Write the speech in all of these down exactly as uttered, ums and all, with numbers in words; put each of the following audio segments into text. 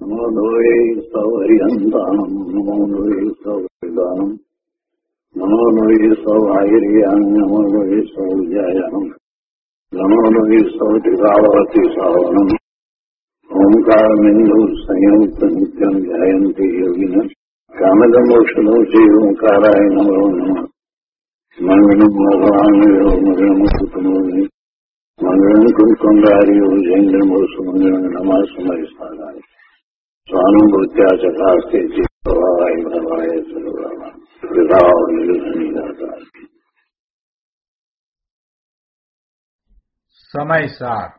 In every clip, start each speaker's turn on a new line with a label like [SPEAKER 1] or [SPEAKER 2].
[SPEAKER 1] નમો દ્વૈ સૌહરિહંતાનમ નમો દ્વૈ સૌદાનમ નમો દ્વૈ સૌહાયર્યામ નમો દ્વૈ સૌજાયામ નમો દ્વૈ સૌતિભાવતી સાવનમ ઓમકારમિંદુ સંયુક્ત નિત્યમ ધ્યાયંતિ યોગિન કામદમોક્ષદો છે ઓંકારાય નમો નમઃ મંગલમ ભગવાન મંગલમ કુટુંબી મંગલમ કુંકુંડાર્યો જૈન્દ્રમો સુમંગલમ નમઃ સમયસ્થાનાય સ્વાનુભૂત્યા ચકાસ્તે ચિત્તવાય ભવાય સર્વવા વિભાવ નિર્ધનિદાતા.
[SPEAKER 2] સમયસાર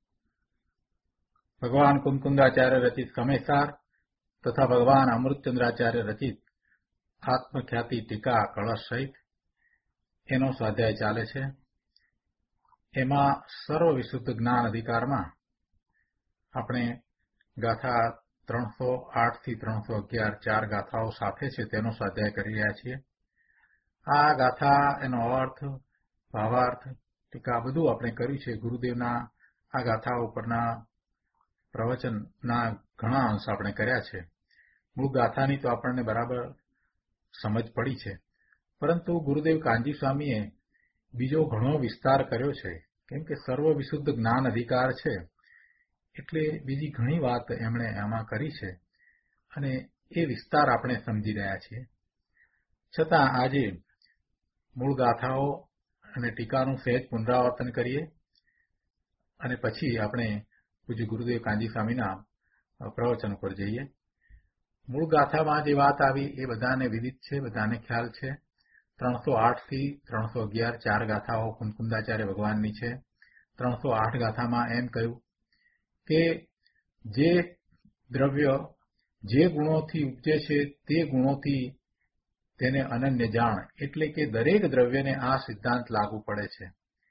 [SPEAKER 2] ભગવાન કુમકુંદાચાર્ય રચિત સમયસાર તથા ભગવાન અમૃતચંદ્રાચાર્ય રચિત આત્મખ્યાતિ ટીકા કળશ સહિત એનો સ્વાધ્યાય ચાલે છે. એમાં સર્વ વિશુદ્ધ જ્ઞાન અધિકારમાં આપણે ગાથા ત્રણસો આઠ થી ત્રણસો અગિયાર ચાર ગાથાઓ સાથે છે તેનો સ્વાધ્યાય કરી રહ્યા છીએ. આ ગાથા એનો અર્થ ભાવાર્થ ટીકા બધું આપણે કર્યું છે. ગુરુદેવના આ ગાથા ઉપરના પ્રવચનના ઘણા અંશ આપણે કર્યા છે. મૂળ ગાથાની તો આપણને બરાબર સમજ પડી છે, પરંતુ ગુરુદેવ કાનજી સ્વામીએ બીજો ઘણો વિસ્તાર કર્યો છે. કેમ કે સર્વ વિશુદ્ધ જ્ઞાન અધિકાર છે એટલે બીજી ઘણી વાત એમણે આમાં કરી છે અને એ વિસ્તાર આપણે સમજી રહ્યા છીએ. છતાં આજે મૂળ ગાથાઓ અને ટીકાનું સહેજ પુનરાવર્તન કરીએ અને પછી આપણે પૂજ્ય ગુરુદેવ કાનજી સ્વામીના પ્રવચન પર જઈએ. મૂળ ગાથામાં જે વાત આવી એ બધાને વિદિત છે, બધાને ખ્યાલ છે. ત્રણસો આઠ થી ત્રણસો અગિયાર ચાર ગાથાઓ કુમકુંદાચાર્ય ભગવાનની છે. ત્રણસો આઠ ગાથામાં એમ કહ્યું કે જે દ્રવ્ય જે ગુણોથી ઉપજે છે તે ગુણોથી તેને અનન્ય જાણ, એટલે કે દરેક દ્રવ્યને આ સિદ્ધાંત લાગુ પડે છે.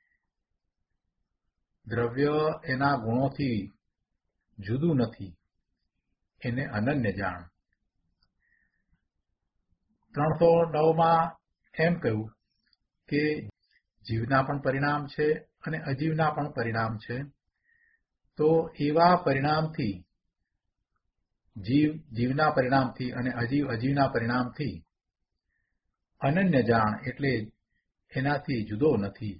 [SPEAKER 2] દ્રવ્ય એના ગુણોથી જુદું નથી, એને અનન્ય જાણ. ત્રણસો નવમાં એમ કહ્યું કે જીવના પણ પરિણામ છે અને અજીવના પણ પરિણામ છે. તો એવા પરિણામથી જીવ જીવના પરિણામથી અને અજીવ અજીવના પરિણામથી અનન્ય જાણ, એટલે એનાથી જુદો નથી.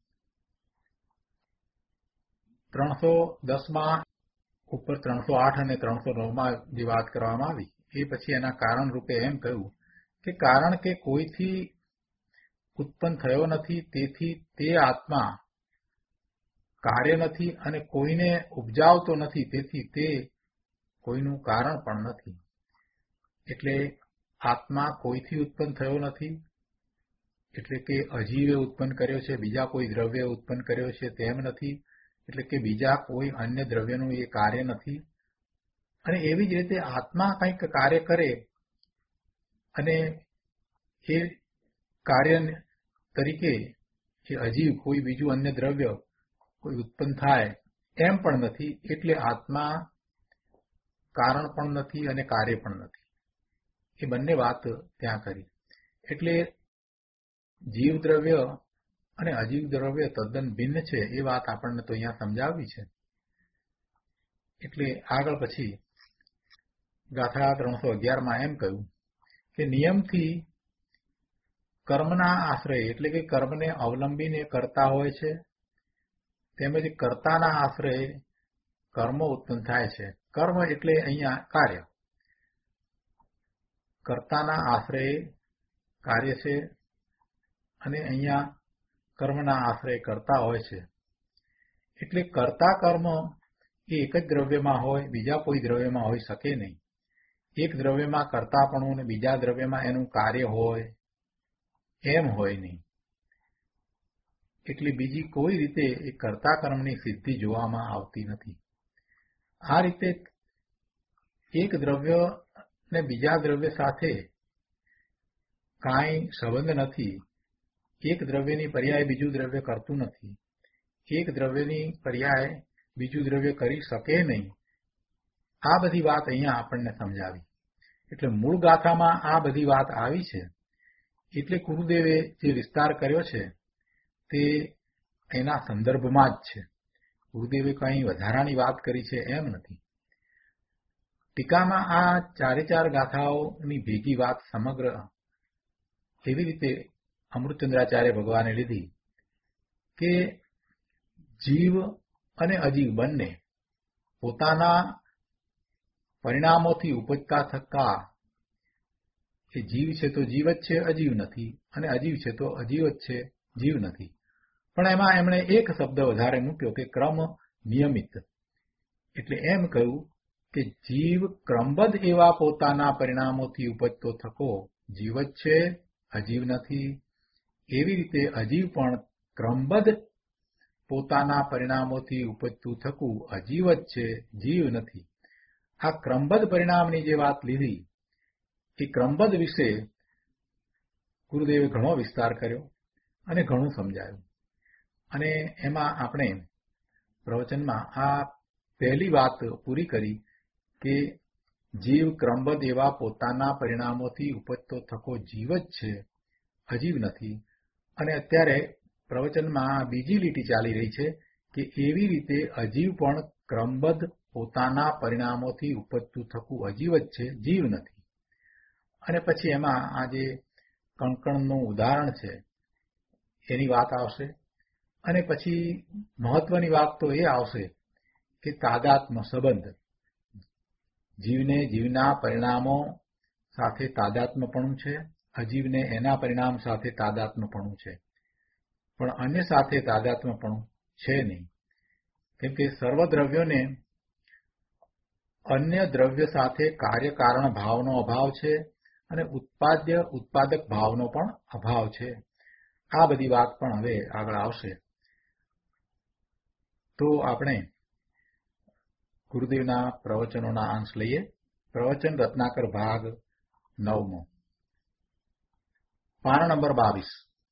[SPEAKER 2] ત્રણસો દસમાં ઉપર ત્રણસો આઠ અને ત્રણસો નવમાં જે વાત કરવામાં આવી એ પછી એના કારણ રૂપે એમ કહ્યું કે કારણ કે કોઈથી ઉત્પન્ન થયો નથી તેથી તે આત્મા કાર્ય નથી અને કોઈને ઉપજાવતો નથી તેથી તે કોઈનું કારણ પણ નથી. એટલે આત્મા કોઈથી ઉત્પન્ન થયો નથી, એટલે કે અજીવે ઉત્પન્ન કર્યો છે, બીજા કોઈ દ્રવ્ય ઉત્પન્ન કર્યો છે તેમ નથી, એટલે કે બીજા કોઈ અન્ય દ્રવ્યનું એ કાર્ય નથી. અને એવી જ રીતે આત્મા કંઈક કાર્ય કરે અને એ કાર્ય તરીકે એ અજીવ કોઈ બીજું અન્ય દ્રવ્ય કોઈ ઉત્પન્ન થાય એમ પણ નથી. એટલે આત્મા કારણ પણ નથી અને કાર્ય પણ નથી. એ બંને વાત ત્યાં કરી. એટલે જીવ દ્રવ્ય અને અજીવ દ્રવ્ય તદ્દન ભિન્ન છે એ વાત આપણને તો અહીંયા સમજાવવી છે. એટલે આગળ પછી ગાથા ત્રણસો અગિયારમાં એમ કહ્યું કે નિયમથી કર્મના આશ્રય, એટલે કે કર્મને અવલંબીને કરતા હોય છે, તેમજ કર્તાના આશ્રય કર્મો ઉત્પન્ન થાય છે. કર્મ એટલે અહીંયા કાર્ય, કર્તાના આશ્રય કાર્ય છે અને અહીંયા કર્મના આશ્રય કરતા હોય છે. એટલે કર્તા કર્મ એ એક જ દ્રવ્યમાં હોય, બીજા કોઈ દ્રવ્યમાં હોઈ શકે નહીં. એક દ્રવ્યમાં કર્તાપણું અને બીજા દ્રવ્યમાં એનું કાર્ય હોય એમ હોય નહીં. એટલે બીજી કોઈ રીતે એ કર્તા કર્મની સિદ્ધિ જોવામાં આવતી નથી. આ રીતે એક દ્રવ્ય ને બીજા દ્રવ્ય સાથે કાંઈ સંબંધ નથી. એક દ્રવ્યની પર્યાય બીજું દ્રવ્ય કરતું નથી. એક દ્રવ્યની પર્યાય બીજું દ્રવ્ય કરી શકે નહીં. આ બધી વાત અહીંયા આપણને સમજાવી. એટલે મૂળ ગાથામાં આ બધી વાત આવી છે. એટલે ગુરુદેવે જે વિસ્તાર કર્યો છે તે એના સંદર્ભમાં જ છે. ગુરુદેવે કંઈ વધારાની વાત કરી છે એમ નથી. ટીકામાં આ ચારે ચાર ગાથાઓની ભેગી વાત સમગ્ર એવી રીતે અમૃતચંદ્રાચાર્ય ભગવાને લીધી કે જીવ અને અજીવ બંને પોતાના પરિણામોથી ઉપજતા થતા એ જીવ છે તો જીવ જ છે, અજીવ નથી, અને અજીવ છે તો અજીવ જ છે, જીવ નથી. પણ એમાં એમણે એક શબ્દ વધારે મૂક્યો કે ક્રમ નિયમિત. એટલે એમ કહ્યું કે જીવ ક્રમબદ્ધ એવા પોતાના પરિણામોથી ઉપજતો થકો જીવ જ છે, અજીવ નથી. એવી રીતે અજીવ પણ ક્રમબદ્ધ પોતાના પરિણામોથી ઉપજતું થકું અજીવ જ છે, જીવ નથી. આ ક્રમબદ્ધ પરિણામની જે વાત લીધી એ ક્રમબદ્ધ વિશે ગુરુદેવે ઘણો વિસ્તાર કર્યો અને ઘણું સમજાયું. અને એમાં આપણે પ્રવચનમાં આ પહેલી વાત પૂરી કરી કે જીવ ક્રમબદ્ધ એવા પોતાના પરિણામોથી ઉપજતો થકો જીવ જ છે, અજીવ નથી. અને અત્યારે પ્રવચનમાં બીજી લીટી ચાલી રહી છે કે એવી રીતે અજીવ પણ ક્રમબદ્ધ પોતાના પરિણામોથી ઉપજતું થકું અજીવ જ છે, જીવ નથી. અને પછી એમાં આ જે કણકણનું ઉદાહરણ છે એની વાત આવશે. અને પછી મહત્વની વાત તો એ આવશે કે તાદાત્મ્ય સંબંધ, જીવને જીવના પરિણામો સાથે તાદાત્મ્યપણું છે, અજીવને એના પરિણામ સાથે તાદાત્મ્યપણું છે, પણ અન્ય સાથે તાદાત્મ્યપણું છે નહીં. કેમ કે સર્વ દ્રવ્યોને અન્ય દ્રવ્ય સાથે કાર્યકારણ ભાવનો અભાવ છે અને ઉત્પાદ્ય ઉત્પાદક ભાવનો પણ અભાવ છે. આ બધી વાત પણ હવે આગળ આવશે. તો આપણે ગુરુદેવના પ્રવચનોના અંશ લઈએ. પ્રવચન રત્નાકર ભાગ નવમો, પાના નંબર બાવીસ.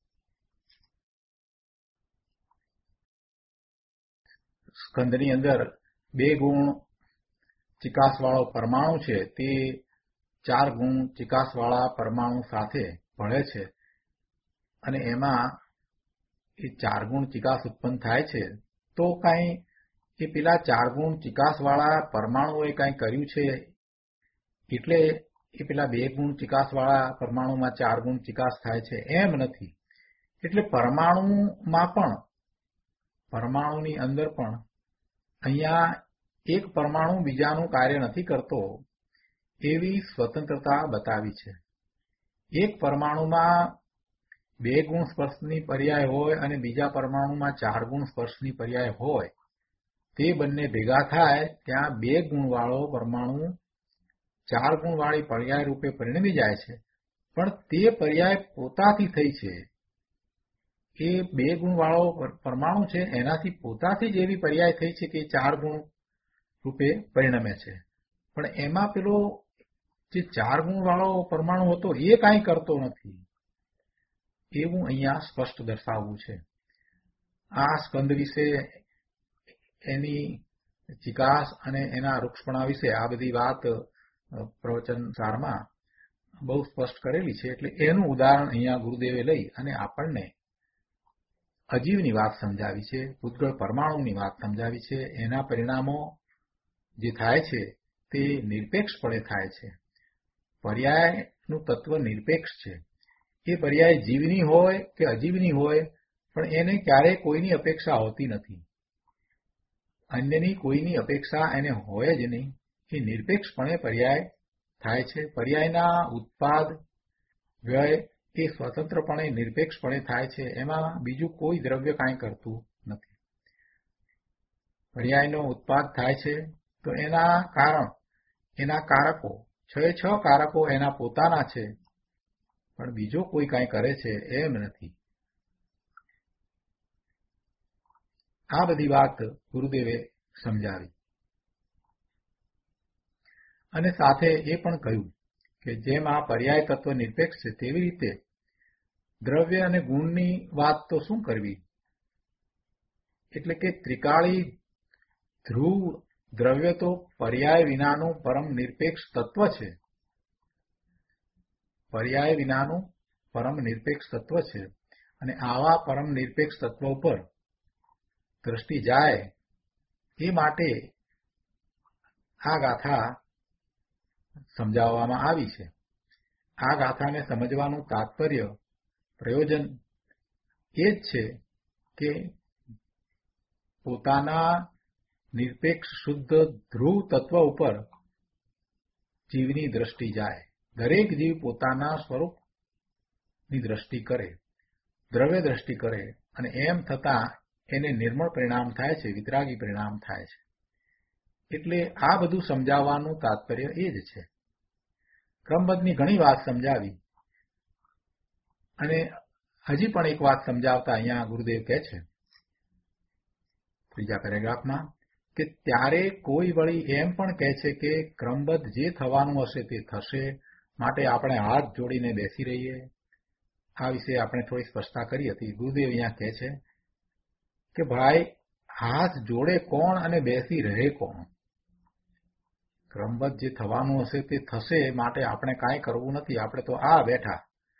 [SPEAKER 2] સ્કંદની અંદર બે ગુણ ચિકાસવાળો પરમાણુ છે તે ચાર ગુણ ચિકાસવાળા પરમાણુ સાથે ભળે છે અને એમાં એ ચાર ગુણ ચિકાસ ઉત્પન્ન થાય છે. તો કાંઈ એ પેલા ચાર ગુણ ચિકાસવાળા પરમાણુએ કાંઈ કર્યું છે એટલે એ પેલા બે ગુણ ચિકાસવાળા પરમાણુમાં ચાર ગુણ ચિકાસ થાય છે એમ નથી. એટલે પરમાણુમાં પણ, પરમાણુની અંદર પણ અહીંયા એક પરમાણુ બીજાનું કાર્ય નથી કરતો એવી સ્વતંત્રતા બતાવી છે. એક પરમાણુમાં બે ગુણ સ્પર્શની પર્યાય હોય અને બીજા પરમાણુમાં ચાર ગુણ સ્પર્શની પર્યાય હોય, તે બંને ભેગા થાય ત્યાં બે ગુણવાળો પરમાણુ ચાર ગુણવાળી પર્યાય રૂપે પરિણમી જાય છે. પણ તે પર્યાય પોતાથી થઈ છે, એ બે ગુણવાળો પરમાણુ છે એનાથી પોતાથી જ એવી પર્યાય થઈ છે કે ચાર ગુણ રૂપે પરિણમે છે. પણ એમાં પેલો જે ચાર ગુણવાળો પરમાણુ હતો એ કાંઈ કરતો નથી, એવું અહીંયા સ્પષ્ટ દર્શાવવું છે. આ સ્કંદ વિશે, એની ચિકાસ અને એના વૃક્ષપણા વિશે આ બધી વાત પ્રવચન સારમાં બહુ સ્પષ્ટ કરેલી છે. એટલે એનું ઉદાહરણ અહીંયા ગુરુદેવે લઈ અને આપણને અજીવની વાત સમજાવી છે, પૂતગળ પરમાણુની વાત સમજાવી છે. એના પરિણામો જે થાય છે તે નિરપેક્ષપણે થાય છે. પર્યાયનું તત્વ નિરપેક્ષ છે. એ પર્યાય જીવની હોય કે અજીવની હોય, પણ એને ક્યારેય કોઈની અપેક્ષા હોતી નથી. અન્યની કોઈની અપેક્ષા એને હોય જ નહીં. એ નિરપેક્ષપણે પર્યાય થાય છે. પર્યાયના ઉત્પાદ વ્યય એ સ્વતંત્રપણે નિરપેક્ષપણે થાય છે. એમાં બીજું કોઈ દ્રવ્ય કાંઈ કરતું નથી. પર્યાયનો ઉત્પાદ થાય છે તો એના કારણ, એના કારકો, છ એ છ કારકો એના પોતાના છે, પણ બીજો કોઈ કાંઈ કરે છે એમ નથી. આ બધી વાત ગુરુદેવે સમજાવી અને સાથે એ પણ કહ્યું કે જેમ આ પર્યાય તત્વ નિરપેક્ષ છે તેવી રીતે દ્રવ્ય અને ગુણની વાત તો શું કરવી. એટલે કે ત્રિકાળી ધ્રુવ દ્રવ્ય તો પર્યાય વિનાનું પરમ નિરપેક્ષ તત્વ છે. પર્યાય વિનાનું પરમ નિરપેક્ષ તત્વ છે અને આવા પરમ નિરપેક્ષ તત્વ ઉપર દ્રષ્ટિ જાય એ માટે આ ગાથા સમજાવવામાં આવી છે. આ ગાથાને સમજવાનું તાત્પર્ય પ્રયોજન એ જ છે કે પોતાના નિરપેક્ષ શુદ્ધ ધ્રુવ તત્વ ઉપર જીવની દ્રષ્ટિ જાય. દરેક જીવ પોતાના સ્વરૂપની દ્રષ્ટિ કરે, દ્રવ્ય દ્રષ્ટિ કરે, અને એમ થતાં એને નિર્મળ પરિણામ થાય છે, વિતરાગી પરિણામ થાય છે. એટલે આ બધું સમજાવવાનું તાત્પર્ય એ જ છે. ક્રમબદ્ધની ઘણી વાત સમજાવી, અને હજી પણ એક વાત સમજાવતા અહીંયા ગુરુદેવ કહે છે ત્રીજા પેરેગ્રાફમાં કે ત્યારે કોઈ વળી એમ પણ કહે છે કે ક્રમબદ્ધ જે થવાનું હશે તે થશે, માટે આપણે હાથ જોડીને બેસી રહીએ. આ વિશે આપણે થોડી સ્પષ્ટતા કરી હતી. ગુરુદેવ અહીંયા કહે છે કે ભાઈ હાથ જોડે કોણ અને બેસી રહે કોણ? ક્રમબદ્ધ જે થવાનું હશે તે થશે, માટે આપણે કાંઈ કરવું નથી, આપણે તો આ બેઠા.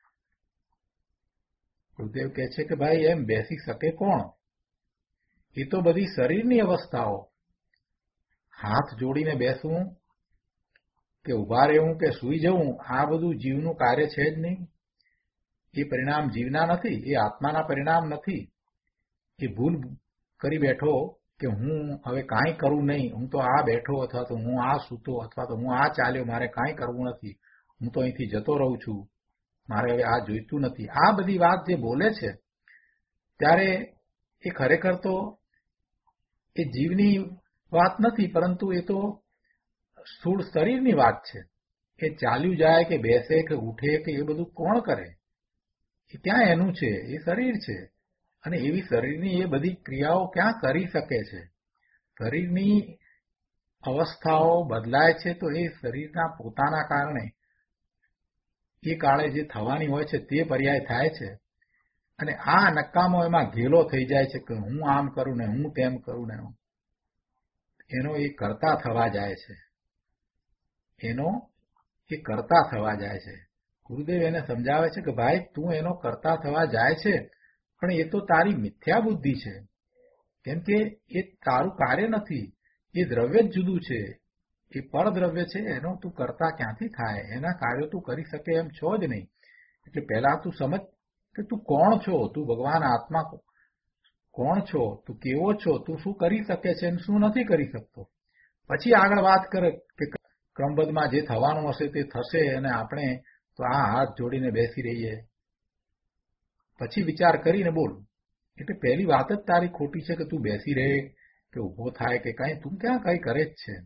[SPEAKER 2] ગુરુદેવ કહે છે કે ભાઈ એમ બેસી શકે કોણ? એ તો બધી શરીરની અવસ્થાઓ. હાથ જોડીને બેસવું કે ઉભા રહેવું કે સૂઈ જવું, આ બધું જીવનું કાર્ય છે જ નહીં. એ પરિણામ જીવના નથી, એ આત્માના પરિણામ નથી. એ ભૂલ કરી બેઠો કે હું હવે કાંઈ કરું નહીં, હું તો આ બેઠો, અથવા તો હું આ સૂતો, અથવા તો હું આ ચાલ્યો, મારે કાંઈ કરવું નથી, હું તો અહીંથી જતો રહું છું, મારે હવે આ જોઈતું નથી. આ બધી વાત જે બોલે છે ત્યારે એ ખરેખર તો એ જીવની વાત નથી, પરંતુ એ તો સ્થૂળ શરીરની વાત છે. એ ચાલ્યું જાય કે બેસે કે ઉઠે કે એ બધું કોણ કરે? એ ક્યાં એનું છે? એ શરીર છે. અને એવી શરીરની એ બધી ક્રિયાઓ ક્યાં કરી શકે છે? શરીરની અવસ્થાઓ બદલાય છે તો એ શરીરના પોતાના કારણે એ કાળે જે થવાની હોય છે તે પર્યાય થાય છે. અને આ નકામો એમાં ઘેલો થઈ જાય છે કે હું આમ કરું ને હું તેમ કરું ને, એનો એ કરતા થવા જાય છે. એનો એ કરતા થવા જાય છે. ગુરુદેવ એને સમજાવે છે કે ભાઈ તું એનો કરતા થવા જાય છે, પણ એ તો તારી મિથ્યા બુદ્ધિ છે. કેમ કે એ તારું કાર્ય નથી, એ દ્રવ્ય જ જુદું છે, એ પરદ્રવ્ય છે. એનો તું કરતા ક્યાંથી થાય? એના કાર્યો તું કરી શકે એમ છો જ નહીં. એટલે પહેલા તું સમજ કે તું કોણ છો, તું ભગવાન આત્મા કોણ છો, તું કેવો છો, તું શું કરી શકે છે અને શું નથી કરી શકતો. પછી આગળ વાત કરે કે ક્રમબદ્ધમાં જે થવાનું હશે તે થશે, અને આપણે તો આ હાથ જોડીને બેસી રહીએ. પછી વિચાર કરીને બોલ. એટલે પહેલી વાત જ તારી ખોટી છે કે તું બેસી રહે કે ઊભો થાય કે કઈ, તું ક્યાં કઈ કરે જ છે.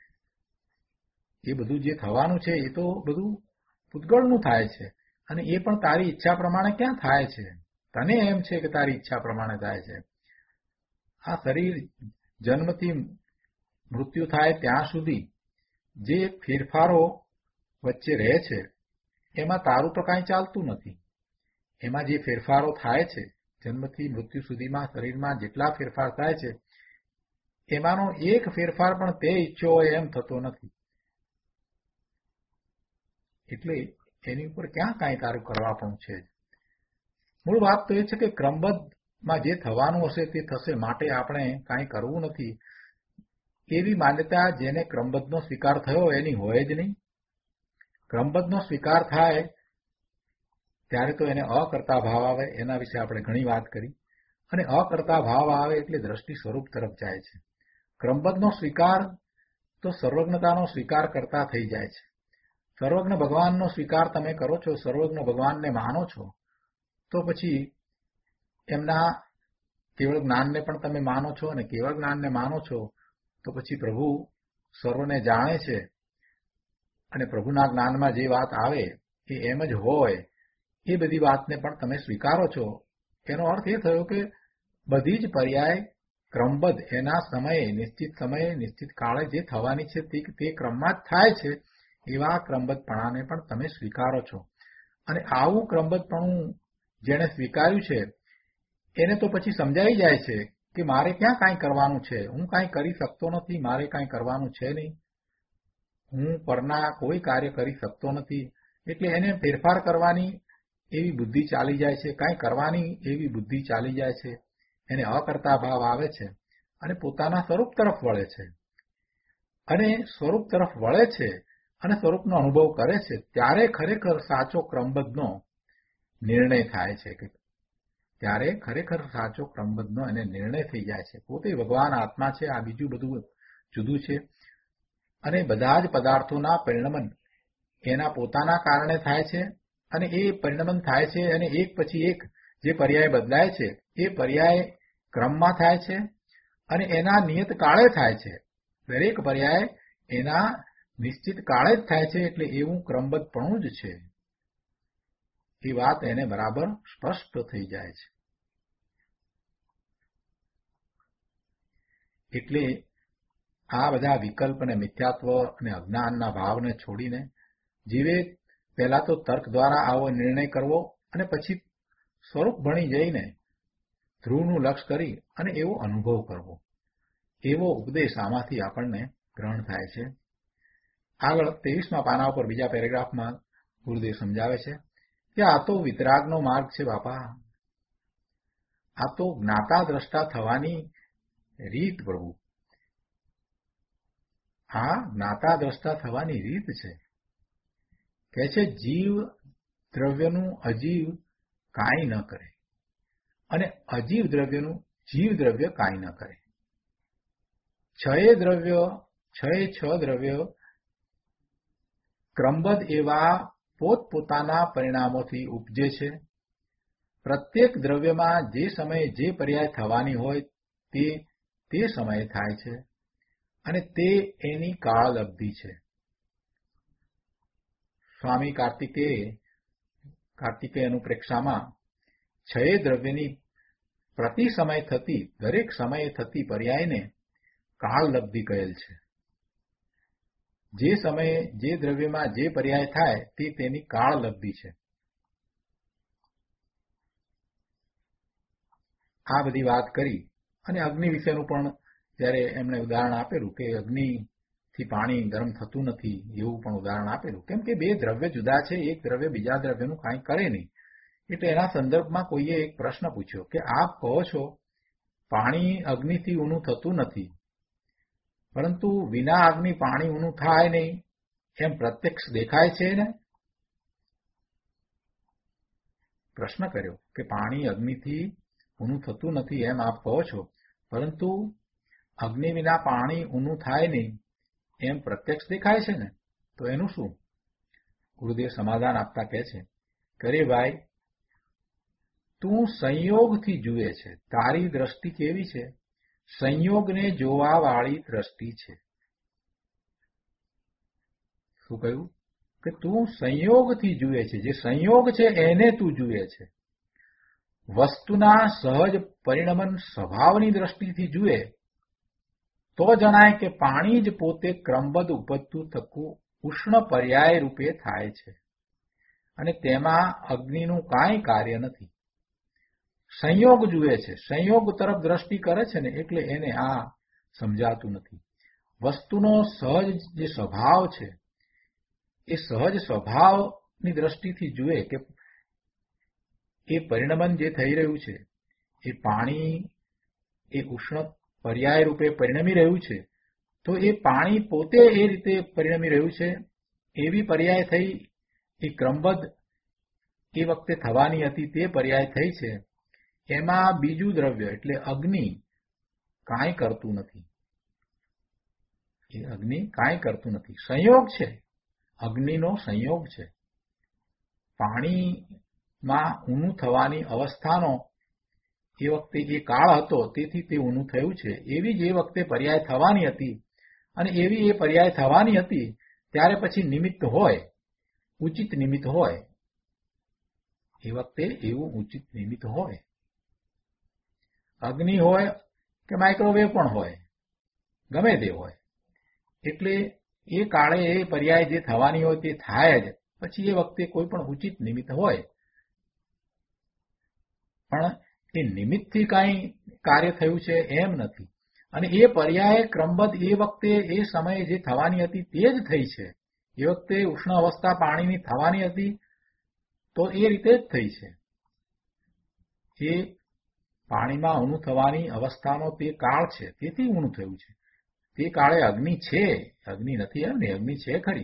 [SPEAKER 2] એ બધું જે થવાનું છે એ તો બધું પૂતગળનું થાય છે, અને એ પણ તારી ઈચ્છા પ્રમાણે ક્યાં થાય છે? તને એમ છે કે તારી ઈચ્છા પ્રમાણે થાય છે. આ શરીર જન્મથી મૃત્યુ થાય ત્યાં સુધી જે ફેરફારો વચ્ચે રહે છે એમાં તારું તો કાંઈ ચાલતું નથી. એમાં જે ફેરફારો થાય છે જન્મથી મૃત્યુ સુધીમાં શરીરમાં જેટલા ફેરફાર થાય છે એમાંનો એક ફેરફાર પણ તે ઈચ્છો હોય એમ થતો નથી. એટલે એની ઉપર ક્યાં કાંઈ તારું કરવા પણ છે. મૂળ વાત તો એ છે કે ક્રમબદ્ધમાં જે થવાનું હશે તે થશે, માટે આપણે કાંઈ કરવું નથી. એવી માન્યતા જેને ક્રમબદ્ધનો સ્વીકાર થયો એની હોય જ નહીં. ક્રમબદ્ધનો સ્વીકાર થાય ત્યારે તો એને અકર્તા ભાવ આવે. એના વિશે આપણે ઘણી વાત કરી. અને અકર્તા ભાવ આવે એટલે દ્રષ્ટિ સ્વરૂપ તરફ જાય છે. ક્રમબદ્ધનો સ્વીકાર તો સર્વજ્ઞતાનો સ્વીકાર કરતા થઈ જાય છે. સર્વજ્ઞ ભગવાનનો સ્વીકાર તમે કરો છો, સર્વજ્ઞ ભગવાનને માનો છો, તો પછી એમના કેવળ જ્ઞાનને પણ તમે માનો છો, અને કેવળ જ્ઞાનને માનો છો તો પછી પ્રભુ સર્વને જાણે છે, અને પ્રભુના જ્ઞાનમાં જે વાત આવે એ એમ જ હોય, એ બધી વાતને પણ તમે સ્વીકારો છો. એનો અર્થ એ થયો કે બધી જ પર્યાય ક્રમબદ્ધ એના સમયે, નિશ્ચિત સમયે, નિશ્ચિત કાળે જે થવાની છે તે ક્રમમાં જ થાય છે. એવા ક્રમબદ્ધપણાને પણ તમે સ્વીકારો છો. અને આવું ક્રમબદ્ધપણું જેણે સ્વીકાર્યું છે એને તો પછી સમજાઈ જાય છે કે મારે ક્યાં કાંઈ કરવાનું છે, હું કાંઈ કરી શકતો નથી, મારે કાંઈ કરવાનું છે નહીં, હું પરના કોઈ કાર્ય કરી શકતો નથી. એટલે એને ફેરફાર કરવાની એવી બુદ્ધિ ચાલી જાય છે, કાંઈ કરવાની એવી બુદ્ધિ ચાલી જાય છે. એને અકર્તા ભાવ આવે છે અને પોતાના સ્વરૂપ તરફ વળે છે. અને સ્વરૂપ તરફ વળે છે અને સ્વરૂપનો અનુભવ કરે છે ત્યારે ખરેખર સાચો ક્રમબદ્ધનો નિર્ણય થાય છે કે ત્યારે ખરેખર સાચો ક્રમબદ્ધનો એને નિર્ણય થઈ જાય છે. પોતે ભગવાન આત્મા છે, આ બીજું બધું જુદું છે. અને બધા જ પદાર્થોના પરિણમન એના પોતાના કારણે થાય છે અને એ પરિણમન થાય છે અને એક પછી એક જે પર્યાય બદલાય છે એ પર્યાય ક્રમમાં થાય છે અને એના નિયત કાળે થાય છે. દરેક પર્યાય એના નિશ્ચિત કાળે જ થાય છે. એટલે એવું ક્રમબદ્ધપણું જ છે. એ વાત એને બરાબર સ્પષ્ટ થઈ જાય છે. એટલે આ બધા વિકલ્પ અને મિથ્યાત્વ અને અજ્ઞાનના ભાવને છોડીને જીવે પહેલા તો તર્ક દ્વારા આવો નિર્ણય કરવો અને પછી સ્વરૂપ ભણી જઈને ધ્રુવનું લક્ષ્ય કરી અને એવો અનુભવ કરવો. એવો ઉપદેશ આમાંથી આપણને ગ્રહણ થાય છે. આગળ ત્રેવીસમા પાના ઉપર બીજા પેરેગ્રાફમાં ગુરુદેવ સમજાવે છે કે આ તો વિતરાગનો માર્ગ છે બાપા. આ તો જ્ઞાતા દ્રષ્ટા થવાની રીત પ્રભુ. આ જ્ઞાતા દ્રષ્ટા થવાની રીત છે. કહે છે જીવ દ્રવ્યનું અજીવ કાંઈ ન કરે અને અજીવ દ્રવ્યનું જીવ દ્રવ્ય કાંઈ ન કરે. છએ દ્રવ્ય છએ છ દ્રવ્ય ક્રમબદ્ધ એવા પોતપોતાના પરિણામોથી ઉપજે છે. પ્રત્યેક દ્રવ્યમાં જે સમયે જે પર્યાય થવાની હોય તે તે સમયે થાય છે અને તે એની કાળલબ્ધિ છે. સ્વામી કાર્તિકેય કાર્તિકેય અનુપ્રેક્ષામાં છએ દ્રવ્યની પ્રતિ સમય થતી દરેક સમયે થતી પર્યાયને કાળલબ્ધિ કહેલ છે. જે સમયે જે દ્રવ્યમાં જે પર્યાય થાય તે તેની કાળલબ્ધિ છે. આ બધી વાત કરી અને અગ્નિ વિશેનું પણ જ્યારે એમણે ઉદાહરણ આપેલું કે અગ્નિથી પાણી ગરમ થતું નથી એવું પણ ઉદાહરણ આપેલું. કેમ કે બે દ્રવ્ય જુદા છે, એક દ્રવ્ય બીજા દ્રવ્યનું કાંઈ કરે નહીં. એટલે એના સંદર્ભમાં કોઈએ એક પ્રશ્ન પૂછ્યો કે આપ કહો છો પાણી અગ્નિથી ઊનું થતું નથી, પરંતુ વિના અગ્નિ પાણી ઊનું થાય નહીં એમ પ્રત્યક્ષ દેખાય છે ને? પ્રશ્ન કર્યો કે પાણી અગ્નિથી ઊનું થતું નથી એમ આપ કહો છો, પરંતુ અગ્નિ વિના પાણી ઊનું થાય નહીં એમ પ્રત્યક્ષ દેખાય છે ને? તો એનું શું? ગુરુદેવ સમાધાન આપતા કહે છે કે અરે ભાઈ, તું સંયોગથી જુએ છે. તારી દ્રષ્ટિ કેવી છે? સંયોગને જોવા વાળી દ્રષ્ટિ છે. શું કહ્યું? કે તું સંયોગથી જુએ છે. જે સંયોગ છે એને તું જુએ છે. વસ્તુના સહજ પરિણમન સ્વભાવની દ્રષ્ટિથી જુએ તો જણાય કે પાણી જ પોતે ક્રમબદ્ધ ઉપજતું થતું ઉષ્ણ પર્યાય રૂપે થાય છે અને તેમાં અગ્નિનું કાંઈ કાર્ય નથી. સંયોગ જુએ છે, સંયોગ તરફ દ્રષ્ટિ કરે છે ને, એટલે એને આ સમજાતું નથી. વસ્તુનો સહજ જે સ્વભાવ છે એ સહજ સ્વભાવની દ્રષ્ટિથી જુએ કે એ પરિણમન જે થઈ રહ્યું છે એ પાણી એ ઉષ્ણ પર્યાય રૂપે પરિણમી રહ્યું છે, તો એ પાણી પોતે એ રીતે પરિણમી રહ્યું છે. એવી પર્યાય થઈ એ ક્રમબદ્ધ એ વખતે થવાની હતી તે પર્યાય થઈ છે. એમાં બીજું દ્રવ્ય એટલે અગ્નિ કાંઈ કરતું નથી. એ અગ્નિ કાંઈ કરતું નથી. સંયોગ છે, અગ્નિનો સંયોગ છે. પાણીમાં ઊનું થવાની અવસ્થાનો એ વખતે એ કાળ હતો, તેથી તે ઊનું થયું છે. એવી જ એ વખતે પર્યાય થવાની હતી અને એવી એ પર્યાય થવાની હતી ત્યારે પછી નિમિત્ત હોય, ઉચિત નિમિત્ત હોય. એ વખતે એવું ઉચિત નિમિત્ત હોય. અગ્નિ હોય કે માઇક્રોવેવ પણ હોય, ગમે તે હોય. એટલે એ કાળે એ પર્યાય જે થવાની હોય તે થાય જ. પછી એ વખતે કોઈ પણ ઉચિત નિમિત્ત હોય, પણ એ નિમિત્તથી કાંઈ કાર્ય થયું છે એમ નથી. અને એ પર્યાય ક્રમબદ્ધ એ વખતે એ સમયે જે થવાની હતી તે જ થઈ છે. એ વખતે ઉષ્ણ અવસ્થા પાણીની થવાની હતી તો એ રીતે જ થઈ છે. એ પાણીમાં ઊનું થવાની અવસ્થાનો તે કાળ છે, તેથી ઊનું થયું છે. તે કાળે અગ્નિ છે, અગ્નિ નથી એમ ને, અગ્નિ છે ખરી,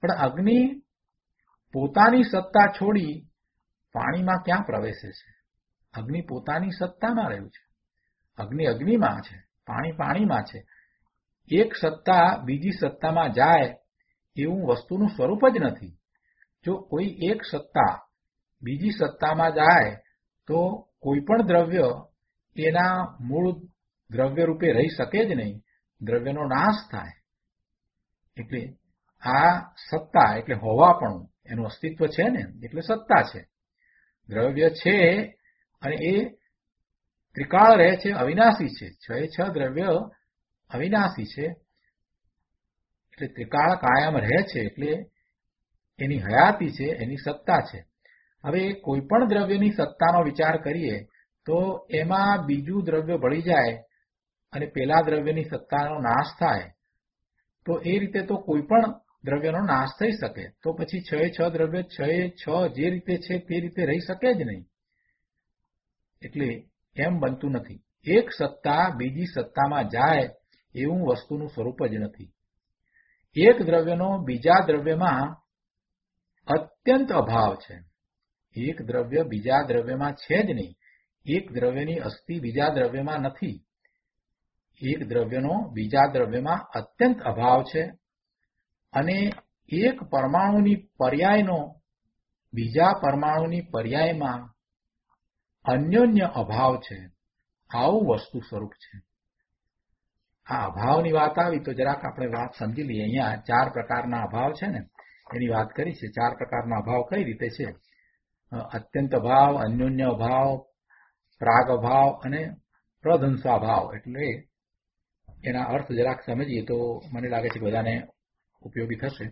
[SPEAKER 2] પણ અગ્નિ પોતાની સત્તા છોડી પાણીમાં ક્યાં પ્રવેશે છે? અગ્નિ પોતાની સત્તામાં રહ્યું છે. અગ્નિ અગ્નિમાં છે, પાણી પાણીમાં છે. એક સત્તા બીજી સત્તામાં જાય એવું વસ્તુનું સ્વરૂપ જ નથી. જો કોઈ એક સત્તા બીજી સત્તામાં જાય તો કોઈ પણ દ્રવ્ય એના મૂળ દ્રવ્ય રૂપે રહી શકે જ નહીં, દ્રવ્યનો નાશ થાય. એટલે આ સત્તા એટલે હોવાપણું, એનું અસ્તિત્વ છે ને, એટલે સત્તા છે. દ્રવ્ય છે અને એ ત્રિકાળ રહે છે, અવિનાશી છે. છ એ છ દ્રવ્ય અવિનાશી છે, એટલે ત્રિકાળ કાયમ રહે છે, એટલે એની હયાતી છે, એની સત્તા છે. હવે કોઈ પણ દ્રવ્યની સત્તાનો વિચાર કરીએ તો એમાં બીજું દ્રવ્ય ભળી જાય અને પેલા દ્રવ્યની સત્તાનો નાશ થાય, તો એ રીતે તો કોઈ પણ દ્રવ્યનો નાશ થઈ શકે. તો પછી છ એ છ દ્રવ્ય છ એ છ જે રીતે છે તે રીતે રહી શકે જ નહીં. એટલે એમ બનતું નથી. એક સત્તા બીજી સત્તામાં જાય એવું વસ્તુનું સ્વરૂપ જ નથી. એક દ્રવ્યનો બીજા દ્રવ્યમાં અત્યંત અભાવ છે. એક દ્રવ્ય બીજા દ્રવ્યમાં છે જ નહીં. એક દ્રવ્યની અસ્થિ બીજા દ્રવ્યમાં નથી. એક દ્રવ્યનો બીજા દ્રવ્યમાં અત્યંત અભાવ છે અને એક પરમાણુની પર્યાયનો બીજા પરમાણુની પર્યાયમાં અન્યોન્ય અભાવ છે. આવું વસ્તુ સ્વરૂપ છે. આ અભાવની વાત આવી તો જરાક આપણે વાત સમજી લઈએ. અહીંયા ચાર પ્રકારના અભાવ છે ને, એની વાત કરી છે. ચાર પ્રકારના અભાવ કઈ રીતે છે? અત્યંત અભાવ, અન્યોન્ય અભાવ, પ્રાગ અભાવ અને પ્રધંસાભાવ. એટલે એના અર્થ જરાક સમજીએ તો મને લાગે છે કે બધાને ઉપયોગી થશે.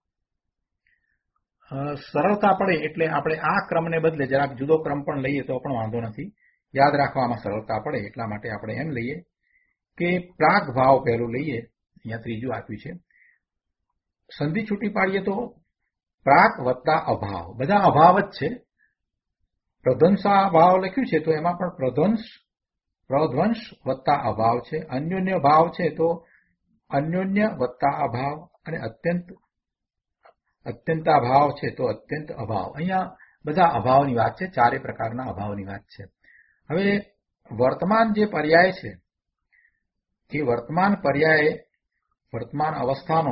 [SPEAKER 2] સરળતા પડે એટલે આપણે આ ક્રમને બદલે જરાક જુદો ક્રમ પણ લઈએ તો પણ વાંધો નથી. યાદ રાખવામાં સરળતા પડે એટલા માટે આપણે એમ લઈએ કે પ્રાગ ભાવ પહેલું લઈએ. અહીંયા ત્રીજું આપ્યું છે. સંધિ છૂટી પાડીએ તો પ્રાગ વત્તા અભાવ, બધા અભાવ જ છે. પ્રધ્વંસા ભાવ લખ્યું છે તો એમાં પણ પ્રધ્વંસ પ્રધ્વંસ વત્તા અભાવ છે. અન્યોન્ય ભાવ છે તો અન્યોન્ય વત્તા અભાવ, અને અત્યંત અત્યંતાભાવ છે તો અત્યંત અભાવ. અહીંયા બધા અભાવની વાત છે. ચારે પ્રકારના અભાવની વાત છે. હવે વર્તમાન જે પર્યાય છે એ વર્તમાન પર્યાય વર્તમાન અવસ્થાનો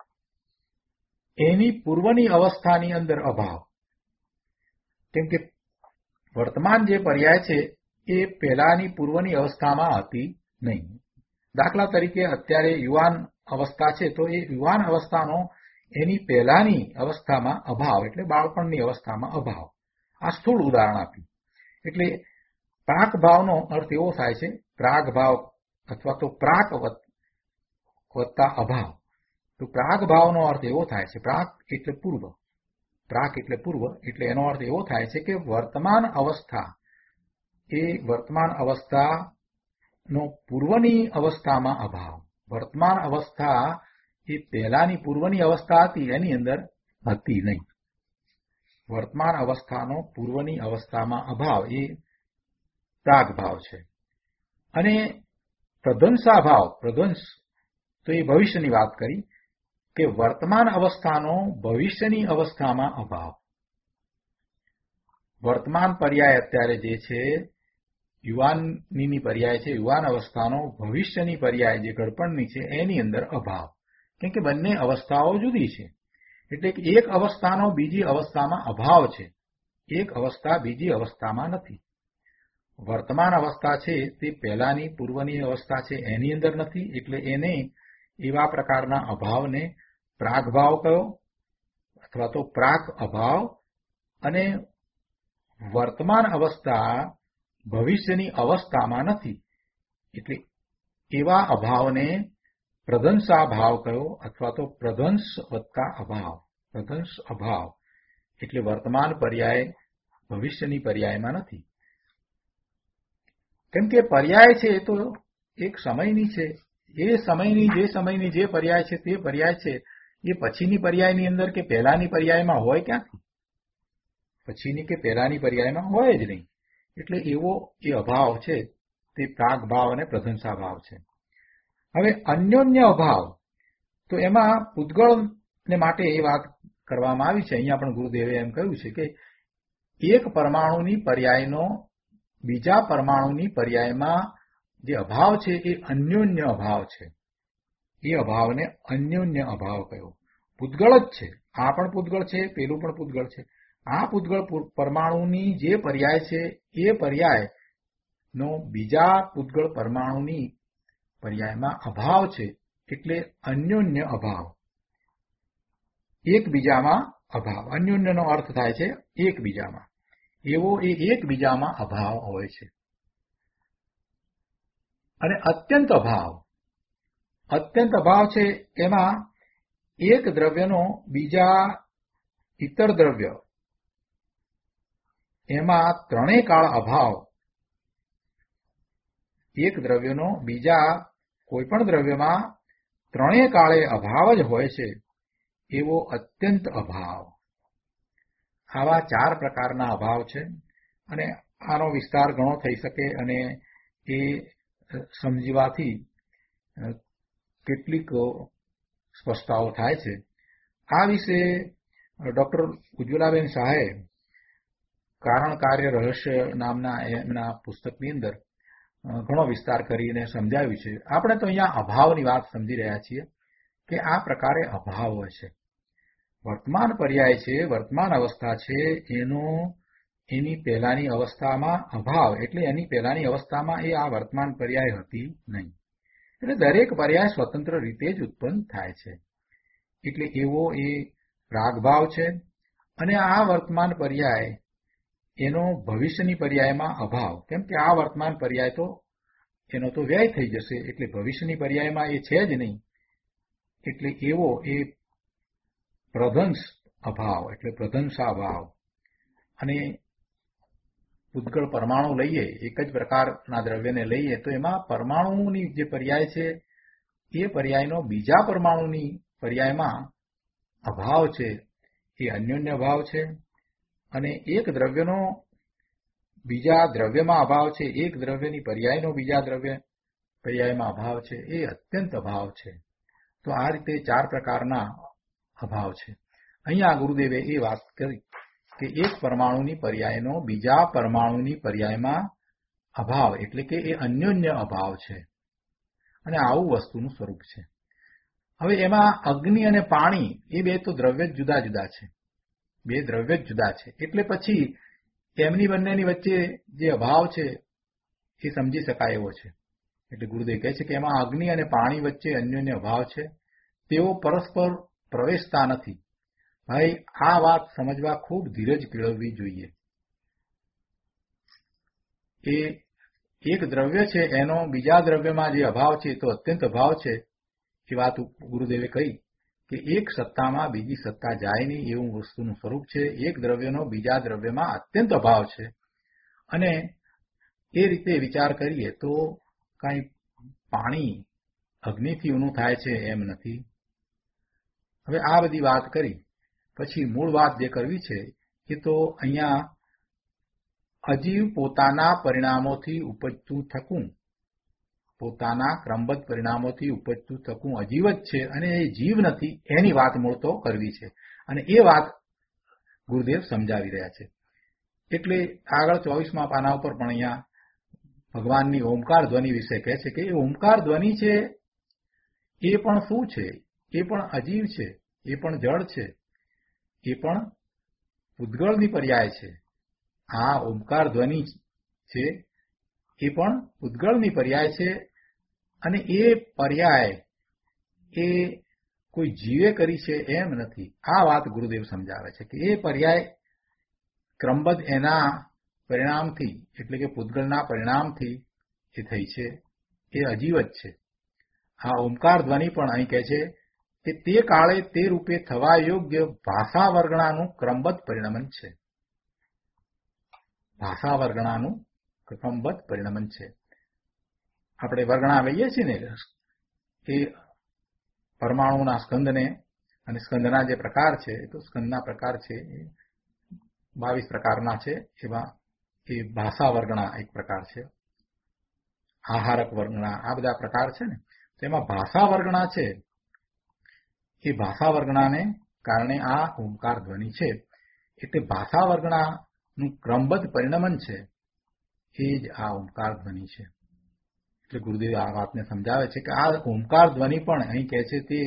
[SPEAKER 2] એની પૂર્વની અવસ્થાની અંદર અભાવ. કેમ કે વર્તમાન જે પર્યાય છે એ પહેલાની પૂર્વની અવસ્થામાં હતી નહીં. દાખલા તરીકે અત્યારે યુવાન અવસ્થા છે તો એ યુવાન અવસ્થાનો એની પહેલાની અવસ્થામાં અભાવ એટલે બાળપણની અવસ્થામાં અભાવ. આ સ્થૂળ ઉદાહરણ આપ્યું. એટલે પ્રાક ભાવનો અર્થ એવો થાય છે, પ્રાગ ભાવ અથવા તો પ્રાક વત્તા અભાવ. તો પ્રાગ ભાવનો અર્થ એવો થાય છે, પ્રાક એટલે પૂર્વ, પ્રાક એટલે પૂર્વ, એટલે એનો અર્થ એવો થાય છે કે વર્તમાન અવસ્થા એ વર્તમાન અવસ્થાનો પૂર્વની અવસ્થામાં અભાવ. વર્તમાન અવસ્થા એ પહેલાની પૂર્વની અવસ્થા હતી એની અંદર હતી નહીં. વર્તમાન અવસ્થાનો પૂર્વની અવસ્થામાં અભાવ એ પ્રાગ ભાવ છે. અને પ્રધ્વંસા ભાવ, પ્રધ્વંસ તો એ ભવિષ્યની વાત કરી કે વર્તમાન અવસ્થાનો ભવિષ્યની અવસ્થામાં અભાવ. વર્તમાન પર્યાય અત્યારે જે છે યુવાનની પર્યાય છે, યુવાન અવસ્થાનો ભવિષ્યની પર્યાય જે ગળપણની છે એની અંદર અભાવ. કેમ કે બંને અવસ્થાઓ જુદી છે. એટલે કે એક અવસ્થાનો બીજી અવસ્થામાં અભાવ છે, એક અવસ્થા બીજી અવસ્થામાં નથી. વર્તમાન અવસ્થા છે તે પહેલાની પૂર્વની અવસ્થા છે એની અંદર નથી, એટલે એને એવા પ્રકારના અભાવને પ્રાગ ભાવ કયો અથવા તો પ્રાક અભાવ. અને વર્તમાન અવસ્થા ભવિષ્યની અવસ્થામાં નથી, એટલે એવા અભાવને પ્રધ્વંસા ભાવ કયો અથવા તો પ્રધ્વંસ વત્તા અભાવ. પ્રધ્વંસ અભાવ એટલે વર્તમાન પર્યાય ભવિષ્યની પર્યાયમાં નથી. કેમ કે પર્યાય છે એ તો એક સમયની છે. એ સમયની જે સમયની જે પર્યાય છે તે પર્યાય છે એ પછીની પર્યાયની અંદર કે પહેલાની પર્યાયમાં હોય ક્યાંથી? પછીની કે પહેલાની પર્યાયમાં હોય જ નહીં. એટલે એવો એ અભાવ છે તે પ્રાગ ભાવ અને પ્રધ્વંસા ભાવ છે. હવે અન્યોન્ય અભાવ તો એમાં પૂતગળ ને માટે એ વાત કરવામાં આવી છે. અહીંયા પણ ગુરુદેવે એમ કહ્યું છે કે એક પરમાણુની પર્યાયનો બીજા પરમાણુની પર્યાયમાં જે અભાવ છે એ અન્યોન્ય અભાવ છે. એ અભાવને અન્યોન્ય અભાવ કહ્યો. પૂતગળ જ છે, આ પણ પૂતગળ છે, પેલું પણ પૂતગળ છે. આ પૂતગળ પરમાણુની જે પર્યાય છે એ પર્યાયનો બીજા પૂતગળ પરમાણુની પર્યાયમાં અભાવ છે, એટલે અન્યોન્ય અભાવ. એકબીજામાં અભાવ, અન્યોન્યનો અર્થ થાય છે એકબીજામાં. એવો એ એકબીજામાં અભાવ હોય છે. અને અત્યંત અભાવ, અત્યંત અભાવ છે એમાં એક દ્રવ્યનો બીજા ઇતર દ્રવ્ય એમાં ત્રણેય કાળ અભાવ, એક દ્રવ્યનો બીજા કોઈ પણ દ્રવ્યમાં ત્રણેય કાળે અભાવ જ હોય છે, એવો અત્યંત અભાવ. આવા ચાર પ્રકારના અભાવ છે. અને આનો વિસ્તાર ઘણો થઈ શકે અને એ સમજવાથી કેટલીક સ્પષ્ટતાઓ થાય છે. આ વિશે ડોક્ટર ઉજ્જવલાબેન શાહે કારણ કાર્ય રહસ્ય નામના એમના પુસ્તકની અંદર ઘણો વિસ્તાર કરીને સમજાવ્યું છે. આપણે તો અહીંયા અભાવની વાત સમજી રહ્યા છીએ કે આ પ્રકારે અભાવ હોય છે. વર્તમાન પર્યાય છે, વર્તમાન અવસ્થા છે, એનો એની પહેલાની અવસ્થામાં અભાવ, એટલે એની પહેલાની અવસ્થામાં એ આ વર્તમાન પર્યાય હતી નહીં. એટલે દરેક પર્યાય સ્વતંત્ર રીતે જ ઉત્પન્ન થાય છે. એટલે એવો એ રાગભાવ છે. અને આ વર્તમાન પર્યાય એનો ભવિષ્યની પર્યાયમાં અભાવ, કેમ કે આ વર્તમાન પર્યાય તો એનો તો વ્યય થઈ જશે, એટલે ભવિષ્યની પર્યાયમાં એ છે જ નહીં. એટલે એવો એ પ્રધંસ અભાવ, એટલે પ્રધંસા ભાવ. અને પૂતગળ પરમાણુ લઈએ, એક જ પ્રકારના દ્રવ્યને લઈએ તો એમાં પરમાણુની જે પર્યાય છે એ પર્યાયનો બીજા પરમાણુની પર્યાયમાં અભાવ છે, એ અન્યોન્ય ભાવ છે. અને એક દ્રવ્યનો બીજા દ્રવ્યમાં અભાવ છે, એક દ્રવ્યની પર્યાયનો બીજા દ્રવ્ય પર્યાયમાં અભાવ છે, એ અત્યંત અભાવ છે. તો આ રીતે ચાર પ્રકારના અભાવ છે. અહીંયા ગુરુદેવે એ વાત કરી કે એક પરમાણુની પર્યાયનો બીજા પરમાણુની પર્યાયમાં અભાવ, એટલે કે એ અન્યોન્ય અભાવ છે. અને આવું વસ્તુનું સ્વરૂપ છે. હવે એમાં અગ્નિ અને પાણી એ બે તો દ્રવ્ય જ જુદા જુદા છે, બે દ્રવ્ય જ જુદા છે. એટલે પછી એમની બંનેની વચ્ચે જે અભાવ છે એ સમજી શકાય એવો છે. એટલે ગુરુદેવ કહે છે કે એમાં અગ્નિ અને પાણી વચ્ચે અન્યોન્ય અભાવ છે, તેઓ પરસ્પર પ્રવેશતા નથી. ભાઈ, આ વાત સમજવા ખૂબ ધીરજ કેળવવી જોઈએ. એ એક દ્રવ્ય છે એનો બીજા દ્રવ્યમાં જે અભાવ છે તો અત્યંત અભાવ છે. એ વાત ગુરુદેવે કહી કે એક સત્તામાં બીજી સત્તા જાય નહીં એવું વસ્તુનું સ્વરૂપ છે. એક દ્રવ્યનો બીજા દ્રવ્યમાં અત્યંત અભાવ છે. અને એ રીતે વિચાર કરીએ તો કાંઈ પાણી અગ્નિથી ઊનું થાય છે એમ નથી. હવે આ બધી વાત કરી પછી મૂળ વાત જે કરવી છે એ તો અહીંયા અજીવ પોતાના પરિણામોથી ઉપજતું થકું, પોતાના ક્રમબદ્ધ પરિણામોથી ઉપજતું થકું અજીવ જ છે અને એ જીવ નથી, એની વાત મૂળ તો કરવી છે. અને એ વાત ગુરુદેવ સમજાવી રહ્યા છે. એટલે આગળ ચોવીસમાં પાના ઉપર પણ અહીંયા ભગવાનની ઓમકાર ધ્વનિ વિશે કહે છે કે એ ઓમકાર ધ્વનિ છે એ પણ શું છે? એ પણ અજીવ છે, એ પણ જળ છે, એ પણ પૂતગળની પર્યાય છે. આ ઓમકાર ધ્વનિ છે એ પણ પૂતગળની પર્યાય છે. અને એ પર્યાય એ કોઈ જીવે કરી છે એમ નથી. આ વાત ગુરુદેવ સમજાવે છે કે એ પર્યાય ક્રમબદ્ધ એના પરિણામથી, એટલે કે પૂતગળના પરિણામથી એ થઈ છે, એ અજીવ જ છે. આ ઓમકાર ધ્વનિ પણ અહીં કહે છે કે તે કાળે તે રૂપે થવા યોગ્ય ભાષા વર્ગણાનું ક્રમબદ્ધ પરિણમન છે. ભાષા વર્ગણાનું ક્રમબદ્ધ પરિણમન છે. આપણે વર્ગણા લઈએ છીએ ને, એ પરમાણુના સ્કંદને અને સ્કંદના જે પ્રકાર છે તો સ્કંદના પ્રકાર છે એ બાવીસ પ્રકારના છે. એમાં એ ભાષા વર્ગણા એક પ્રકાર છે, આહારક વર્ગણા, આ બધા પ્રકાર છે ને. તો એમાં ભાષા વર્ગણા છે એ ભાષા વર્ગણાને કારણે આ ઓમકાર ધ્વનિ છે. એટલે ભાષા વર્ગણાનું ક્રમબદ્ધ પરિણમન છે એ જ આ ઓમકાર ધ્વનિ છે. એટલે ગુરુદેવ આ વાતને સમજાવે છે કે આ ઓમકાર ધ્વનિ પણ અહીં કહે છે તે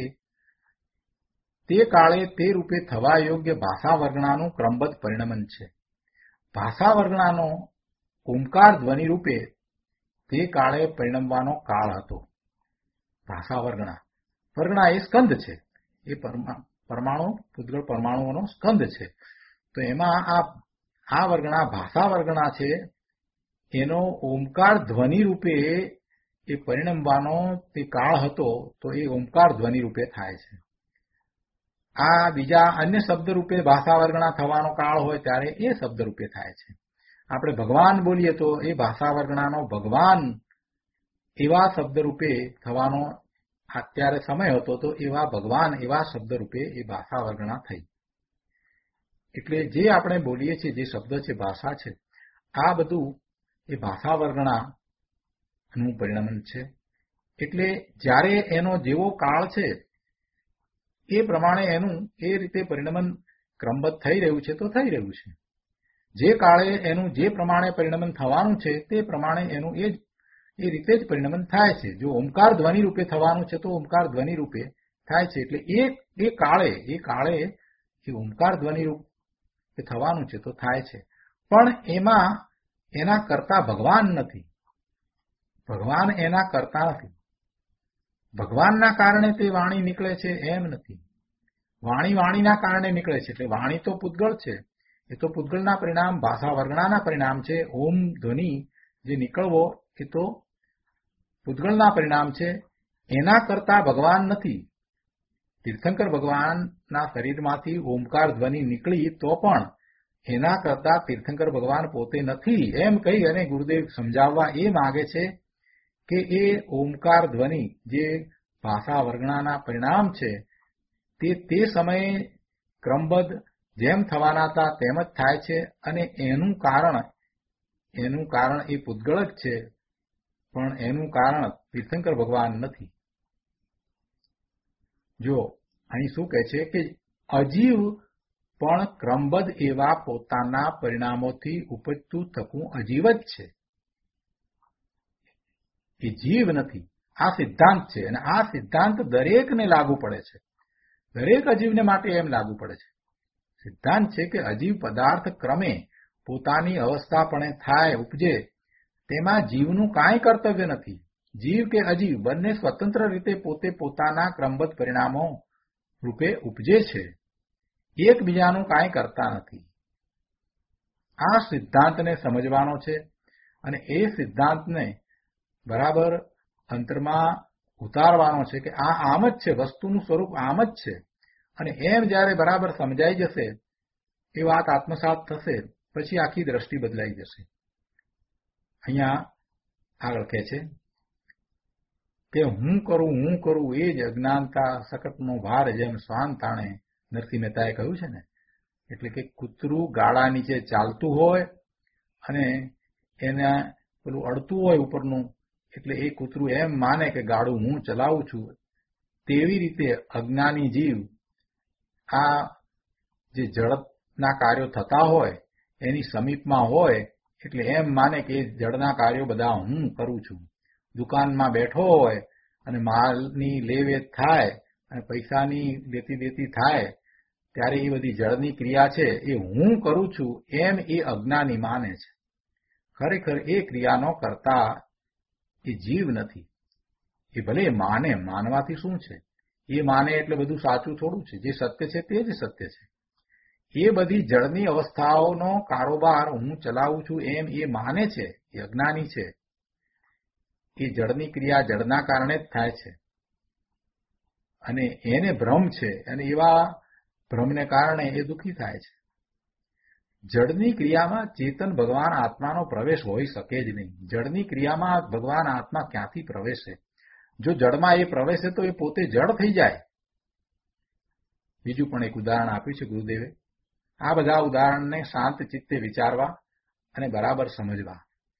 [SPEAKER 2] તે કાળે તે રૂપે થવા યોગ્ય ભાષા વર્ગણાનું ક્રમબદ્ધ પરિણમન છે. ભાષા વર્ગણાનો ઓમકાર ધ્વનિ રૂપે તે કાળે પરિણમવાનો કાળ હતો. ભાષા વર્ગણા વર્ગણા એ સ્કંદ છે, એ પરમાણુ પૂતગળ પરમાણુઓનો સ્કંદ છે. તો એમાં આ આ વર્ગણા ભાષા વર્ગણા છે એનો ઓમકાર ધ્વનિ રૂપે એ પરિણમવાનો તે કાળ હતો. તો એ ઓમકાર ધ્વનિ રૂપે થાય છે. આ બીજા અન્ય શબ્દ રૂપે ભાષા વર્ગણા થવાનો કાળ હોય ત્યારે એ શબ્દ રૂપે થાય છે. આપણે ભગવાન બોલીએ તો એ ભાષા વર્ગણાનો ભગવાન એવા શબ્દ રૂપે થવાનો અત્યારે સમય હતો. તો એવા ભગવાન એવા શબ્દ રૂપે એ ભાષા વર્ગણા થઈ. એટલે જે આપણે બોલીએ છીએ, જે શબ્દ છે, ભાષા છે, આ બધું એ ભાષા વર્ગણાનું પરિણમન છે. એટલે જ્યારે એનો જેવો કાળ છે એ પ્રમાણે એનું એ રીતે પરિણમન ક્રમબદ્ધ થઈ રહ્યું છે તો થઈ રહ્યું છે. જે કાળે એનું જે પ્રમાણે પરિણમન થવાનું છે તે પ્રમાણે એનું એ જ એ રીતે જ પરિણમન થાય છે. જો ઓમકાર ધ્વનિ રૂપે થવાનું છે તો ઓમકાર ધ્વનિ રૂપે થાય છે. એટલે એ એ કાળે એ કાળે એ ઓમકાર ધ્વનિ રૂપે થવાનું છે તો થાય છે. પણ એમાં એના કરતા ભગવાન નથી. ભગવાન એના કરતા નથી. ભગવાનના કારણે તે વાણી નીકળે છે એમ નથી. વાણી વાણીના કારણે નીકળે છે. એટલે વાણી તો પૂતગળ છે, એ તો પૂતગળના પરિણામ ભાષા વર્ગણાના પરિણામ છે. ઓમ ધ્વનિ જે નીકળવો એ તો પૂતગળના પરિણામ છે. એના કરતા ભગવાન નથી. તીર્થંકર ભગવાનના શરીરમાંથી ઓમકાર ધ્વનિ નીકળી તો પણ એના કરતા તીર્થંકર ભગવાન પોતે નથી એમ કહી અને ગુરુદેવ સમજાવવા એ માગે છે કે એ ઓમકાર ધ્વનિ જે ભાષા વર્ગણાના પરિણામ છે તે તે સમયે ક્રમબદ્ધ જેમ થવાના હતા તેમ જ થાય છે. અને એનું કારણ એનું કારણ એ પૂતગળ જ છે, પણ એનું કારણ તીર્થંકર ભગવાન નથી. જો અહીં શું કહે છે કે અજીવ પણ ક્રમબદ્ધ એવા પોતાના પરિણામોથી ઉપજતું થકું અજીવ જ છે. એ જીવ નથી. આ સિદ્ધાંત છે અને આ સિદ્ધાંત દરેકને લાગુ પડે છે. દરેક અજીવને માટે એમ લાગુ પડે છે. સિદ્ધાંત છે કે અજીવ પદાર્થ ક્રમે પોતાની અવસ્થાપણે થાય ઉપજે તેમાં જીવનું કાંઈ કર્તવ્ય નથી. જીવ કે અજીવ બંને સ્વતંત્ર રીતે પોતે પોતાના ક્રમબદ્ધ પરિણામો રૂપે ઉપજે છે, એકબીજાનું કાંઈ કરતા નથી. આ સિદ્ધાંતને સમજવાનો છે અને એ સિદ્ધાંતને બરાબર અંતરમાં ઉતારવાનો છે કે આ આમ જ છે, વસ્તુનું સ્વરૂપ આમ જ છે. અને એમ જ્યારે બરાબર સમજાઈ જશે, એ વાત આત્મસાત થશે, પછી આખી દ્રષ્ટિ બદલાઈ જશે. અહીંયા આગળ કહે છે કે હું કરું હું કરું એ જ અજ્ઞાનતા સકટનો ભાર જેમ શ્વાન તાણે નરસિંહ મહેતાએ કહ્યું છે ને. એટલે કે કૂતરું ગાળા નીચે ચાલતું હોય અને એને પેલું અડતું હોય ઉપરનું, એટલે એ કૂતરું એમ માને કે ગાડું હું ચલાવું છું. તેવી રીતે અજ્ઞાની જીવ આ જે જડના કાર્યો થતા હોય એની સમીપમાં હોય એટલે એમ માને કે જડના કાર્યો બધા હું કરું છું. દુકાનમાં બેઠો હોય અને માલની લે વેચ થાય અને પૈસાની લેતી દેતી થાય ત્યારે એ બધી જળની ક્રિયા છે એ હું કરું છું એમ એ અજ્ઞાની માને છે. ખરેખર એ ક્રિયાનો કરતા એ જીવ નથી. એ ભલે માને, માનવાથી શું છે? એ માને એટલે બધું સાચું થોડું છે. જે સત્ય છે તે જ સત્ય છે. એ બધી જળની અવસ્થાઓનો કારોબાર હું ચલાવું છું એમ એ માને છે, એ અજ્ઞાની છે. એ જળની ક્રિયા જળના કારણે જ થાય છે અને એને ભ્રમ છે અને એવા ભ્રમને કારણે એ દુઃખી થાય છે. જળની ક્રિયામાં ચેતન ભગવાન આત્માનો પ્રવેશ હોઈ શકે જ નહીં. જળની ક્રિયામાં ભગવાન આત્મા ક્યાંથી પ્રવેશે? જો જળમાં એ પ્રવેશે તો એ પોતે જળ થઈ જાય. બીજું પણ એક ઉદાહરણ આપ્યું છે ગુરુદેવે. આ બધા ઉદાહરણને શાંત ચિત્તે વિચારવા અને બરાબર સમજવા.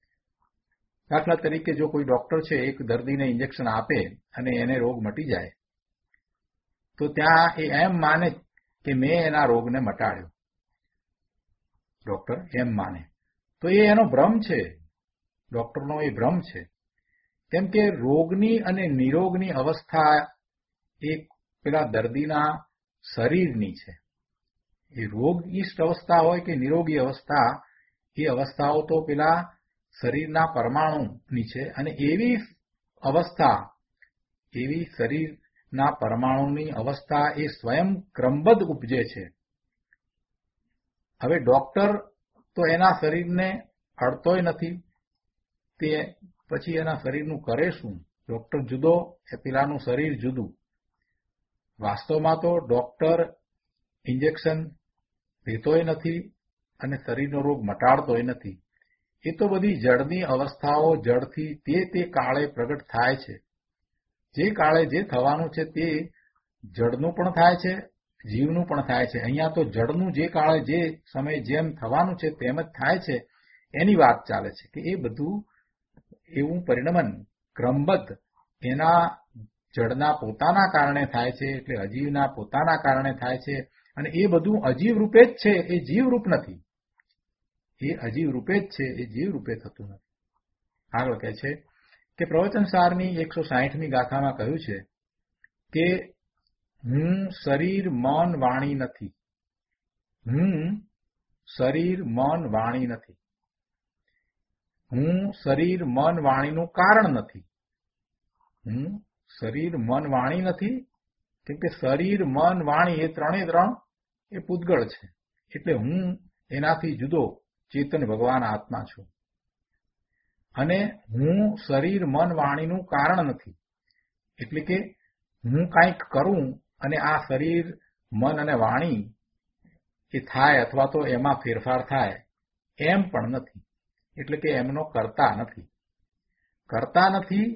[SPEAKER 2] દાખલા તરીકે જો કોઈ ડોક્ટર છે એક દર્દીને ઇન્જેક્શન આપે અને એને રોગ મટી જાય, તો ત્યાં એ એમ માને કે મેં એના રોગને મટાડ્યો, ડોક્ટર એમ માને, તો એ એનો ભ્રમ છે, ડોક્ટરનો એ ભ્રમ છે. કેમ કે રોગની અને નિરોગની અવસ્થા એ પેલા દર્દીના શરીરની છે. એ રોગિષ્ટ અવસ્થા હોય કે નિરોગી અવસ્થા, એ અવસ્થાઓ તો પેલા શરીરના પરમાણુની છે, અને એવી અવસ્થા, એવી શરીરના પરમાણુની અવસ્થા એ સ્વયં ક્રમબદ્ધ ઉપજે છે. હવે ડોક્ટર તો એના શરીરને અડતોય નથી, તે પછી એના શરીરનું કરે શું? ડોક્ટર જુદો, એ પેલાનું શરીર જુદું. વાસ્તવમાં તો ડોક્ટર ઇન્જેક્શન લેતોય નથી અને શરીરનો રોગ મટાડતોય નથી. એ તો બધી જળની અવસ્થાઓ જળથી તે તે કાળે પ્રગટ થાય છે. જે કાળે જે થવાનું છે તે જળનું પણ થાય છે, જીવનું પણ થાય છે. અહીંયા તો જળનું જે કાળે જે સમયે જેમ થવાનું છે તેમ જ થાય છે, એની વાત ચાલે છે કે એ બધું એવું પરિણમન ક્રમબદ્ધ એના જળના પોતાના કારણે થાય છે, એટલે અજીવના પોતાના કારણે થાય છે. અને એ બધું અજીવ રૂપે જ છે, એ જીવ રૂપ નથી. એ અજીવ રૂપે જ છે, એ જીવ રૂપે થતું નથી. આગળ કહે છે કે પ્રવચનસારની એકસો સાહીઠમી ગાથામાં કહ્યું છે કે હું શરીર મન વાણી નથી, હું શરીર મન વાણી નથી, હું શરીર મન વાણીનું કારણ નથી. હું શરીર મન વાણી નથી, કેમ કે શરીર મન વાણી એ ત્રણે ત્રણ એ પૂતગળ છે. એટલે હું એનાથી જુદો ચેતન ભગવાન આત્મા છું. અને હું શરીર મન વાણીનું કારણ નથી. એટલે કે હું કંઈક કરું અને આ શરીર મન અને વાણી એ થાય અથવા તો એમાં ફેરફાર થાય એમ પણ નથી. એટલે કે એમનો કરતા નથી, કરતા નથી,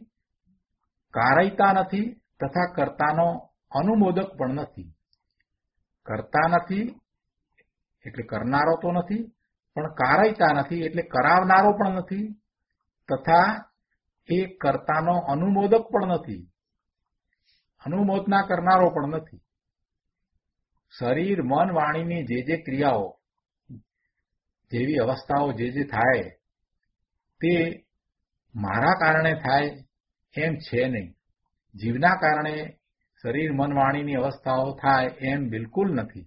[SPEAKER 2] કારયતા નથી, તથા કર્તાનો અનુમોદક પણ નથી. કરતા નથી એટલે કરનારો તો નથી, પણ કારયતા નથી એટલે કરાવનારો પણ નથી, તથા એ કર્તાનો અનુમોદક પણ નથી, અનુમોદના કરનારો પણ નથી. શરીર મન વાણીની જે જે ક્રિયાઓ, જેવી અવસ્થાઓ જે જે થાય તે મારા કારણે થાય એમ છે નહીં. જીવના કારણે શરીર મન વાણીની અવસ્થાઓ થાય એમ બિલકુલ નથી.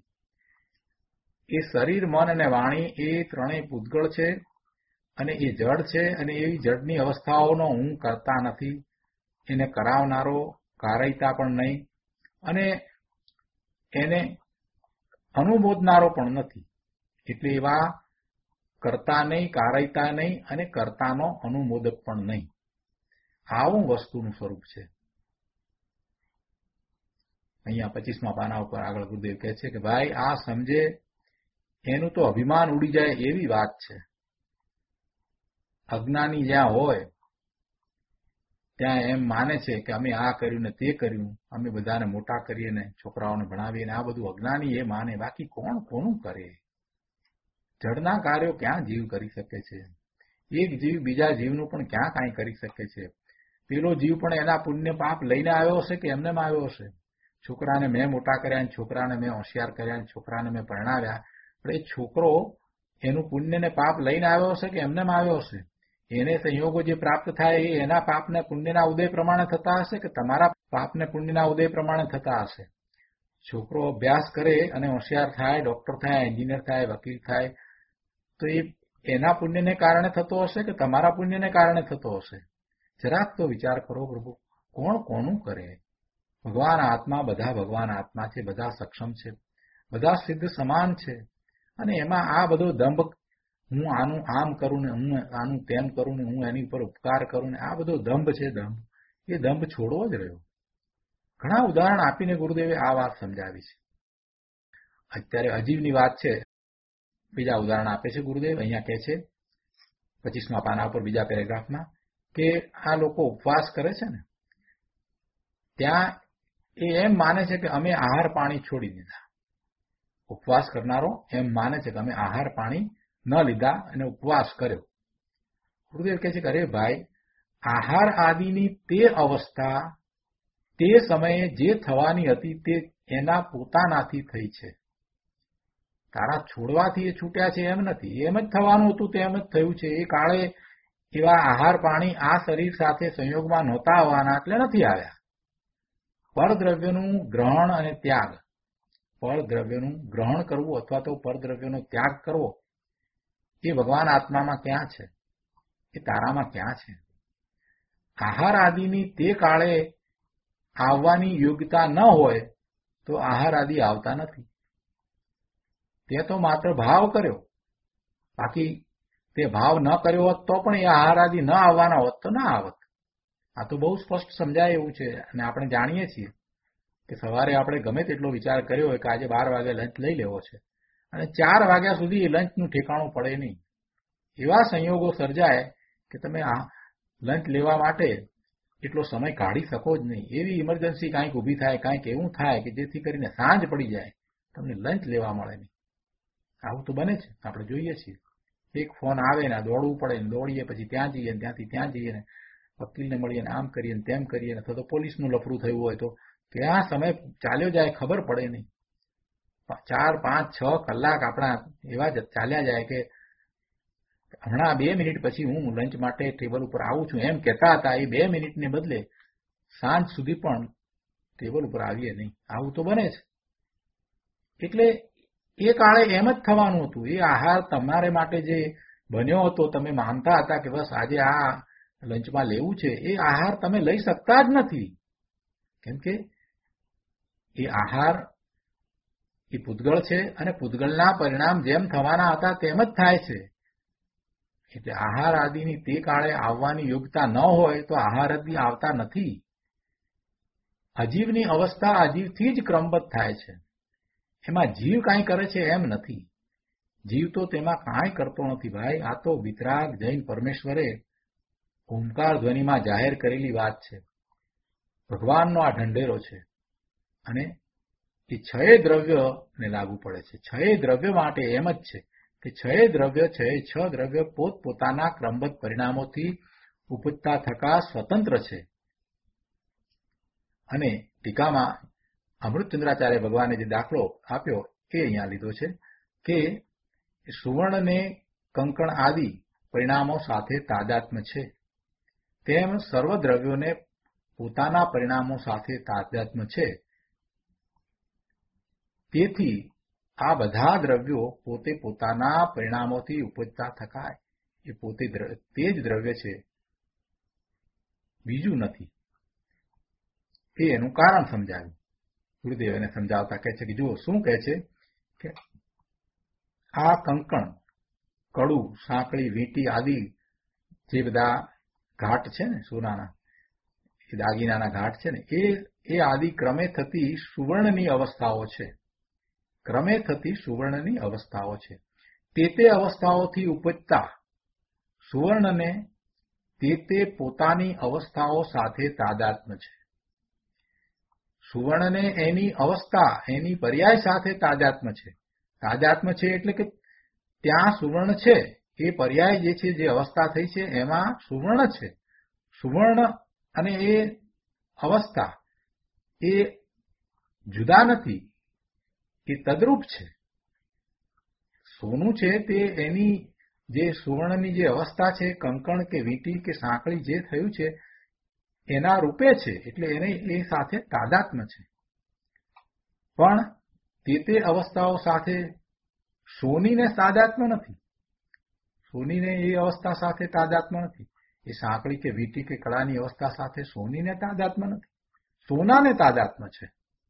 [SPEAKER 2] એ શરીર મન અને વાણી એ ત્રણેય પૂતગળ છે અને એ જડ છે, અને એવી જડની અવસ્થાઓનો હું કરતા નથી, એને કરાવનારો કારયતા પણ નહીં, અને એને અનુમોદનારો પણ નથી. એટલે એવા કરતા નહીં, કારયતા નહીં અને કર્તાનો અનુમોદક પણ નહીં. આવું વસ્તુનું સ્વરૂપ છે. અહીંયા પચીસમા પાના ઉપર આગળ ગુરુદેવ કહે છે કે ભાઈ આ સમજે એનું તો અભિમાન ઉડી જાય એવી વાત છે. અજ્ઞાની જ્યાં હોય ત્યાં એમ માને છે કે અમે આ કર્યું ને તે કર્યું, અમે બધાને મોટા કરીએ ને છોકરાઓને ભણાવીએ ને આ બધું અજ્ઞાની એ માને. બાકી કોણ કોનું કરે? જડના કાર્યો ક્યાં જીવ કરી શકે છે? એક જીવ બીજા જીવનું પણ ક્યાં કાંઈ કરી શકે છે? પેલો જીવ પણ એના પુણ્ય પાપ લઈને આવ્યો હશે કે એમને આવ્યો હશે? છોકરાને મેં મોટા કર્યા, છોકરાને મેં હોશિયાર કર્યા, છોકરાને મેં પરણાવ્યા, પણ એ છોકરો એનું પુણ્ય ને પાપ લઈને આવ્યો હશે કે એમને આવ્યો હશે? એને સંયોગો જે પ્રાપ્ત થાય એ એના પાપને પુણ્યના ઉદય પ્રમાણે થતા હશે કે તમારા પાપને પુણ્યના ઉદય પ્રમાણે થતા હશે? છોકરો અભ્યાસ કરે અને હોશિયાર થાય, ડોક્ટર થાય, એન્જિનિયર થાય, વકીલ થાય, તો એ એના પુણ્યને કારણે થતો હશે કે તમારા પુણ્યને કારણે થતો હશે? જરાક તો વિચાર કરો પ્રભુ, કોણ કોનું કરે? ભગવાન આત્મા, બધા ભગવાન આત્મા છે, બધા સક્ષમ છે, બધા સિદ્ધ સમાન છે. અને એમાં આ બધો દંભ, હું આનું આમ કરું ને હું આનું તેમ કરું ને હું એની ઉપર ઉપકાર કરું ને આ બધો દંભ છે, દંભ. એ દંભ છોડવો જ રહ્યો. ઘણા ઉદાહરણ આપીને ગુરુદેવે આ વાત સમજાવી છે. અત્યારે અજીવની વાત છે, બીજા ઉદાહરણ આપે છે ગુરુદેવ. અહીંયા કહે છે પચીસમા પાના ઉપર બીજા પેરેગ્રાફમાં કે આ લોકો ઉપવાસ કરે છે ને, ત્યાં એ એમ માને છે કે અમે આહાર પાણી છોડી દીધા. ઉપવાસ કરનારો એમ માને છે કે અમે આહાર પાણી ન લીધા અને ઉપવાસ કર્યો. ગુરુદેવ કહે છે કે અરે ભાઈ, આહાર આદિની તે અવસ્થા તે સમયે જે થવાની હતી તે એના પોતાનાથી થઈ છે. તારા છોડવાથી એ છૂટ્યા છે એમ નથી. એમ જ થવાનું હતું તેમ જ થયું છે. એ કાળે એવા આહાર પાણી આ શરીર સાથે સંયોગમાં નહોતા આવવાના એટલે નથી આવ્યા. પરદ્રવ્યનું ગ્રહણ અને ત્યાગ, પરદ્રવ્યનું ગ્રહણ કરવું અથવા તો પરદ્રવ્યનો ત્યાગ કરવો એ ભગવાન આત્મામાં ક્યાં છે? એ તારામાં ક્યાં છે? આહાર આદિની તે કાળે આવવાની યોગ્યતા ન હોય તો આહાર આદિ આવતા નથી. તે તો માત્ર ભાવ કર્યો, બાકી તે ભાવ ન કર્યો હોત તો પણ એ આહાર આદિ ન આવવાના હોત તો ના આવત. આ તો બહુ સ્પષ્ટ સમજાય એવું છે. અને આપણે જાણીએ છીએ કે સવારે આપણે ગમે તેટલો વિચાર કર્યો હોય કે આજે બાર વાગે લંચ લઈ લેવો છે અને ચાર વાગ્યા સુધી એ લંચનું ઠેકાણું પડે નહીં. એવા સંયોગો સર્જાય કે તમે આ લંચ લેવા માટે એટલો સમય કાઢી શકો જ નહીં. એવી ઇમરજન્સી કાંઈક ઊભી થાય, કાંઈક એવું થાય કે જેથી કરીને સાંજ પડી જાય, તમને લંચ લેવા મળે નહીં. આવું તો બને છે, આપણે જોઈએ છીએ. એક ફોન આવે ને દોડવું પડે ને દોડીએ, પછી ત્યાં જઈએ ને ત્યાંથી ત્યાં જઈએ ને વકીલને મળીએ ને આમ કરીએ ને તેમ કરીએ ને અથવા તો પોલીસનું લફરું થયું હોય તો ત્યાં સમય ચાલ્યો જાય ખબર પડે નહીં. ચાર પાંચ છ કલાક આપણા એવા જ ચાલ્યા જાય કે હમણાં બે મિનિટ પછી હું લંચ માટે ટેબલ ઉપર આવું છું એમ કહેતા હતા, એ બે મિનિટને બદલે સાંજ સુધી પણ ટેબલ ઉપર આવીએ નહીં. આવું તો બને છે. એટલે એ કાળે એમ જ થવાનું હતું. એ આહાર તમારે માટે જે બન્યો હતો, તમે માનતા હતા કે બસ આજે આ લંચમાં લેવું છે, એ આહાર તમે લઈ શકતા જ નથી. કેમ કે એ આહાર એ પૂતગળ છે અને પૂતગળના પરિણામ જેમ થવાના હતા તેમ જ થાય છે. એટલે આહાર આદિની તે કાળે આવવાની યોગ્યતા ન હોય તો આહાર આદિ આવતા નથી. અજીવની અવસ્થા અજીવથી જ ક્રમબદ્ધ થાય છે. એમાં જીવ કાંઈ કરે છે એમ નથી. જીવ તો તેમાં કાંઈ કરતો નથી ભાઈ. આ તો વિતરાગ જૈન પરમેશ્વરે ઓમકાર ધ્વનિમાં જાહેર કરેલી વાત છે. ભગવાનનો આ ઢંઢેરો છે અને એ છયે દ્રવ્યને લાગુ પડે છે. છયે દ્રવ્ય માટે એમ જ છે કે છયે દ્રવ્ય છયે છ દ્રવ્ય પોતપોતાના ક્રમબદ્ધ પરિણામોથી ઉપજતા થકા સ્વતંત્ર છે. અને ટીકામાં અમૃતચંદ્રાચાર્ય ભગવાને જે દાખલો આપ્યો એ અહીંયા લીધો છે કે સુવર્ણને કંકણ આદિ પરિણામો સાથે તાદાત્મ્ય છે, તેમ સર્વ દ્રવ્યોને પોતાના પરિણામો સાથે તાદાત્મ્ય છે. તેથી આ બધા દ્રવ્યો પોતે પોતાના પરિણામોથી ઉપજતા થકાય એ પોતે તે જ દ્રવ્ય છે, બીજું નથી. એ એનું કારણ સમજાવ્યું. ગુરુદેવ એને સમજાવતા કહે છે કે જુઓ શું કહે છે કે આ કંકણ, કડું, સાંકળી, વીંટી આદિ જે બધા ઘાટ છે ને સોનાના, એ દાગીનાના ઘાટ છે ને, એ એ આદિ ક્રમે થતી સુવર્ણની અવસ્થાઓ છે. ક્રમે થતી સુવર્ણની અવસ્થાઓ છે. તે તે અવસ્થાઓથી ઉપજતા સુવર્ણને તે તે પોતાની અવસ્થાઓ સાથે તાદાત્મ્ય છે. સુવર્ણને એની અવસ્થા, એની પર્યાય સાથે તાદાત્મ્ય છે. તાદાત્મ્ય છે એટલે કે ત્યાં સુવર્ણ છે, એ પર્યાય જે છે, જે અવસ્થા થઈ છે એમાં સુવર્ણ છે. સુવર્ણ અને એ અવસ્થા એ જુદા નથી, એ તદરૂપ છે. સોનું છે તે એની જે સુવર્ણની જે અવસ્થા છે, કંકણ કે વીંટી કે સાંકળી જે થયું છે એના રૂપે છે, એટલે એને એ સાથે તાદાત્મ્ય છે. પણ તે તે અવસ્થાઓ સાથે સોનીને તાદાત્મ્ય નથી. સોનીને એ અવસ્થા સાથે તાદાત્મ્ય નથી. એ સાંકળી કે વીંટી કે કળાની અવસ્થા સાથે સોનીને તાદાત્મ્ય નથી. સોનાને તાદાત્મ્ય છે.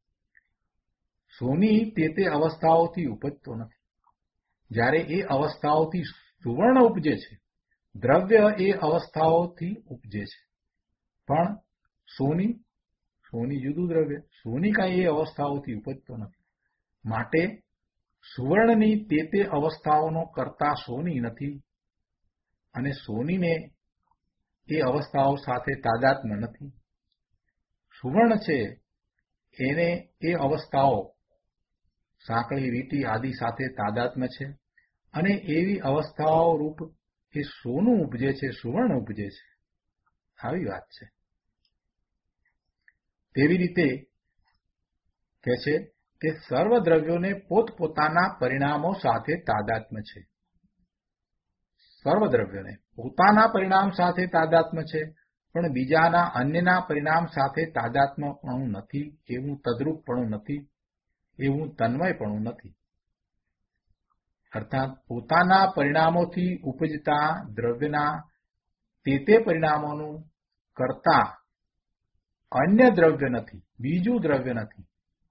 [SPEAKER 2] સોની તે તે અવસ્થાઓથી ઉપજતો નથી. જ્યારે એ અવસ્થાઓથી સુવર્ણ ઉપજે છે, દ્રવ્ય એ અવસ્થાઓથી ઉપજે છે. પણ સોની સોની જુદું દ્રવ્ય. સોની કાંઈ એ અવસ્થાઓથી ઉપજતો નથી. માટે સુવર્ણની તે તે અવસ્થાઓનો કરતા સોની નથી અને સોનીને એ અવસ્થાઓ સાથે તાદાત્મ્ય નથી. સુવર્ણ છે એને એ અવસ્થાઓ સાંકળી, વીંટી આદિ સાથે તાદાત્મ્ય છે અને એવી અવસ્થાઓ રૂપ એ સોનું ઉપજે છે, સુવર્ણ ઉપજે છે. આવી વાત છે. તેવી રીતે કહે છે કે સર્વ દ્રવ્યોને પોતપોતાના પરિણામો સાથે તાદાત્મ્ય છે. સર્વ દ્રવ્યોને પોતાના પરિણામ સાથે તાદાત્મ્ય છે, પણ બીજાના અન્યના પરિણામ સાથે તાદાત્મ્યપણું નથી, એવું તદ્રૂપપણું નથી, એવું તન્મયપણું નથી. અર્થાત પોતાના પરિણામોથી ઉપજતા દ્રવ્યના તે તે પરિણામોનું કરતા અન્ય દ્રવ્ય નથી, બીજું દ્રવ્ય નથી,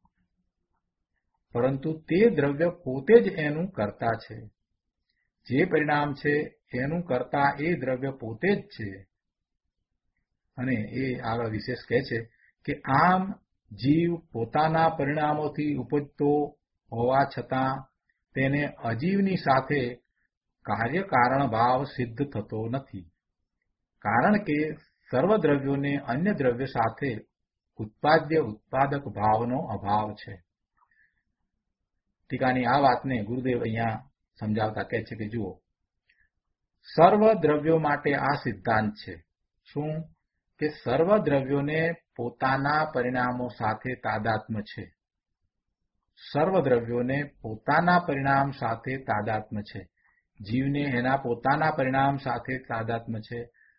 [SPEAKER 2] પરંતુ તે દ્રવ્ય પોતે જ એનું કરતા છે. જે પરિણામ છે એનું કરતા એ દ્રવ્ય પોતે જ છે. અને એ આગળ વિશેષ કહે છે કે આમ જીવ પોતાના પરિણામોથી ઉપજતો હોવા છતાં તેને અજીવની સાથે કાર્યકારણ ભાવ સિદ્ધ થતો નથી, કારણ કે સર્વ દ્રવ્યોને અન્ય દ્રવ્ય સાથે ઉત્પાદ્ય ઉત્પાદક ભાવનો અભાવ છે. ટીકાની આ વાતને ગુરુદેવ અહીંયા સમજાવતા કહે છે કે જુઓ, સર્વ દ્રવ્યો માટે આ સિદ્ધાંત છે. શું? કે સર્વ દ્રવ્યોને પોતાના પરિણામો સાથે તાદાત્મ્ય છે. સર્વ દ્રવ્યોને પોતાના પરિણામ સાથે તાદાત્મ્ય છે. જીવને એના પોતાના પરિણામ સાથે તાદાત્મ્ય છે,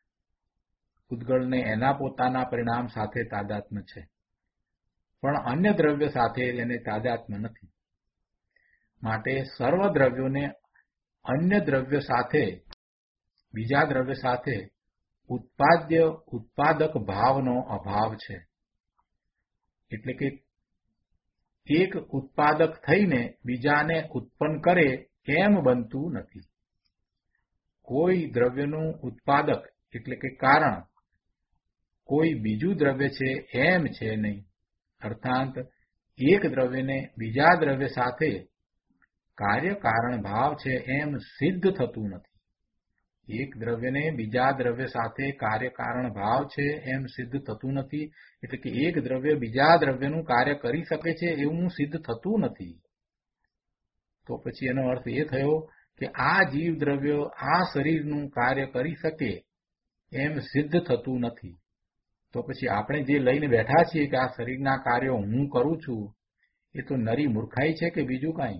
[SPEAKER 2] ઉદ્ગળને એના પોતાના પરિણામ સાથે તાદાત્મ્ય છે, પણ અન્ય દ્રવ્ય સાથે એને તાદાત્મ્ય નથી. માટે સર્વ દ્રવ્યોને અન્ય દ્રવ્ય સાથે, બીજા દ્રવ્ય સાથે ઉત્પાદ્ય ઉત્પાદક ભાવનો અભાવ છે. એટલે કે એક ઉત્પાદક થઈને બીજાને ઉત્પન્ન કરે એમ બનતું નથી. કોઈ દ્રવ્યનું ઉત્પાદક એટલે કે કારણ કોઈ બીજું દ્રવ્ય છે એમ છે નહીં. અર્થાત એક દ્રવ્યને બીજા દ્રવ્ય સાથે કાર્યકારણ ભાવ છે એમ સિદ્ધ થતું નથી. એક દ્રવ્યને બીજા દ્રવ્ય સાથે કાર્યકારણ ભાવ છે એમ સિદ્ધ થતું નથી. એટલે કે એક દ્રવ્ય બીજા દ્રવ્યનું કાર્ય કરી શકે છે એવું સિદ્ધ થતું નથી. તો પછી એનો અર્થ એ થયો કે આ જીવ દ્રવ્ય આ શરીરનું કાર્ય કરી શકે એમ સિદ્ધ થતું નથી. તો પછી આપણે જે લઈને બેઠા છીએ કે આ શરીરના કાર્યો હું કરું છું, એ તો નરી મૂર્ખાઈ છે કે બીજું કાંઈ?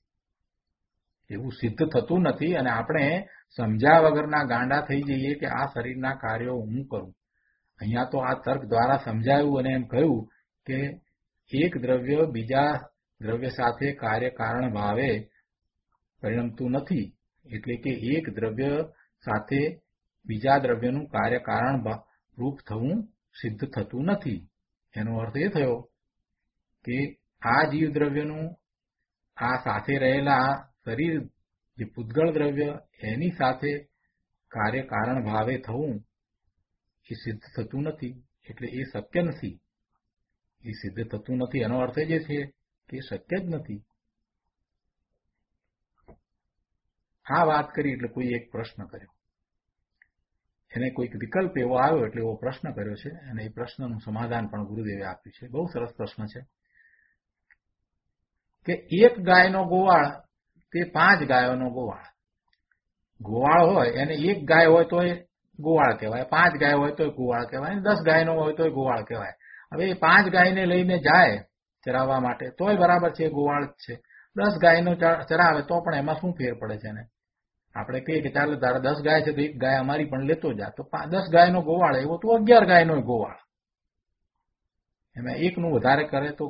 [SPEAKER 2] એવું સિદ્ધ થતું નથી. અને આપણે સમજ્યા વગરના ગાંડા થઈ જઈએ કે આ શરીરના કાર્યો હું કરું. અહીંયા તો આ તર્ક દ્વારા સમજાયું અને એમ કહ્યું કે એક દ્રવ્ય બીજા દ્રવ્ય સાથે કાર્યકારણ ભાવે પરિણમતું નથી. એટલે કે એક દ્રવ્ય સાથે બીજા દ્રવ્યનું કાર્યકારણ રૂપ થવું સિદ્ધ થતું નથી. એનો અર્થ એ થયો કે આ જીવ દ્રવ્યનું આ સાથે રહેલા શરીર જે પૂતગળ દ્રવ્ય એની સાથે કાર્યકારણ ભાવે થવું એ સિદ્ધ થતું નથી. એટલે એ શક્ય નથી, એ સિદ્ધ થતું નથી. એનો અર્થ જે છે કે શક્ય જ નથી. આ વાત કરી એટલે કોઈ એક પ્રશ્ન કર્યો, એને કોઈક વિકલ્પ એવો આવ્યો એટલે એવો પ્રશ્ન કર્યો છે, અને એ પ્રશ્નનું સમાધાન પણ ગુરુદેવે આપ્યું છે. બહુ સરસ પ્રશ્ન છે કે એક ગાયનો ગોવાળ તે પાંચ ગાયોનો ગોવાળ. ગોવાળ હોય એને એક ગાય હોય તો એ ગોવાળ કહેવાય, પાંચ ગાય હોય તો ગોવાળ કહેવાય, દસ ગાયનો હોય તો ગોવાળ કહેવાય. હવે એ પાંચ ગાયને લઈને જાય ચરાવવા માટે તોય બરાબર છે, ગોવાળ જ છે. દસ ગાયનો ચરાવે તો પણ એમાં શું ફેર પડે છે ને? આપણે કહીએ કે ચાલો તારે દસ ગાય છે તો એક ગાય અમારી પણ લેતો જા, તો દસ ગાયનો ગોવાળ એવો તો અગિયાર ગાયનો ગોવાળ. એમાં એકનું વધારે કરે તો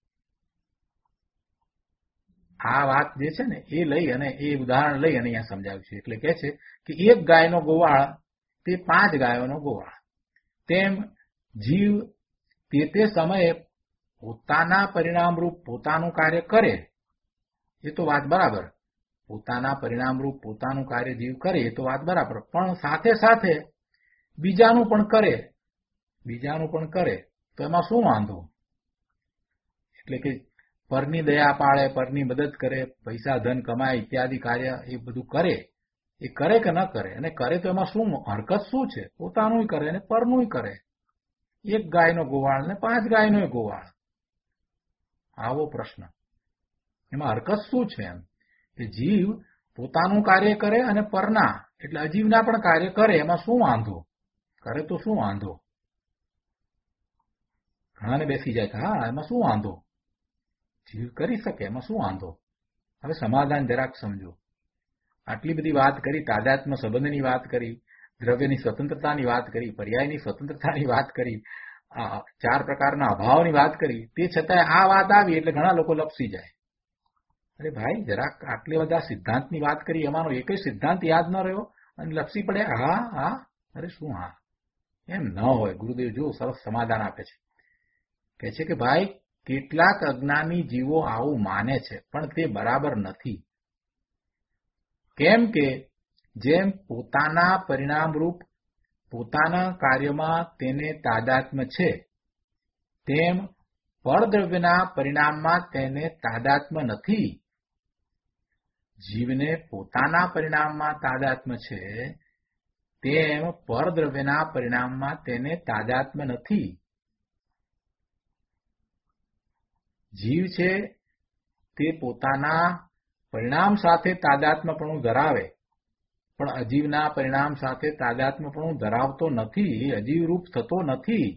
[SPEAKER 2] આ વાત જે છે ને એ લઈ અને એ ઉદાહરણ લઈ અને અહીંયા સમજાવ્યું છે. એટલે કે છે કે એક ગાયનો ગોવાળ તે પાંચ ગાયોનો ગોવાળ. તેમ જીવ તે તે સમયે પોતાના પરિણામરૂપ પોતાનું કાર્ય કરે એ તો વાત બરાબર. પોતાના પરિણામરૂપ પોતાનું કાર્ય જીવ કરે એ તો વાત બરાબર, પણ સાથે સાથે બીજાનું પણ કરે, બીજાનું પણ કરે તો એમાં શું વાંધો? એટલે કે પરની દયા પાળે, પરની મદદ કરે, પૈસા ધન કમાય ઇત્યાદિ કાર્ય એ બધું કરે, એ કરે કે ન કરે? અને કરે તો એમાં શું હરકત શું છે? પોતાનું કરે અને પરનું કરે. એક ગાયનો ગોવાળ ને પાંચ ગાયનો ગોવાળ, આવો પ્રશ્ન. એમાં હરકત શું છે? એમ કે જીવ પોતાનું કાર્ય કરે અને પરના એટલે અજીવના પણ કાર્ય કરે, એમાં શું વાંધો? કરે તો શું વાંધો? ઘણાને બેસી જાય કે હા એમાં શું વાંધો? જીવ કરી શકે, એમાં શું વાંધો? હવે સમાધાન જરાક સમજો. આટલી બધી વાત કરી, તાદાત્મ્ય સંબંધની વાત કરી, દ્રવ્યની સ્વતંત્રતાની વાત કરી, પર્યાયની સ્વતંત્રતાની વાત કરી, ચાર પ્રકારના અભાવની વાત કરી, તે છતાંય આ વાત આવી એટલે ઘણા લોકો લપસી જાય. અરે ભાઈ, જરાક આટલી બધા સિદ્ધાંતની વાત કરી, એમાંનો એક સિદ્ધાંત યાદ ન રહ્યો અને લપસી પડે. હા હા, અરે શું હા, એમ ન હોય. ગુરુદેવ જો સરસ સમાધાન આપે છે. કહે છે કે ભાઈ, કેટલાક અજ્ઞાની જીવો આવું માને છે, પણ તે બરાબર નથી. કેમ કે જેમ પોતાના પરિણામરૂપ પોતાના કાર્યમાં તેને તાદાત્મ્ય છે, તેમ પરદ્રવ્યના પરિણામમાં તેને તાદાત્મ્ય નથી. જીવને પોતાના પરિણામમાં તાદાત્મ્ય છે, તેમ પરદ્રવ્યના પરિણામમાં તેને તાદાત્મ્ય નથી. જીવ છે તે પોતાના પરિણામ સાથે તાદાત્મ્યપણું ધરાવે, પણ અજીવના પરિણામ સાથે તાદાત્મ્યપણું ધરાવતો નથી, એ અજીવરૂપ થતો નથી.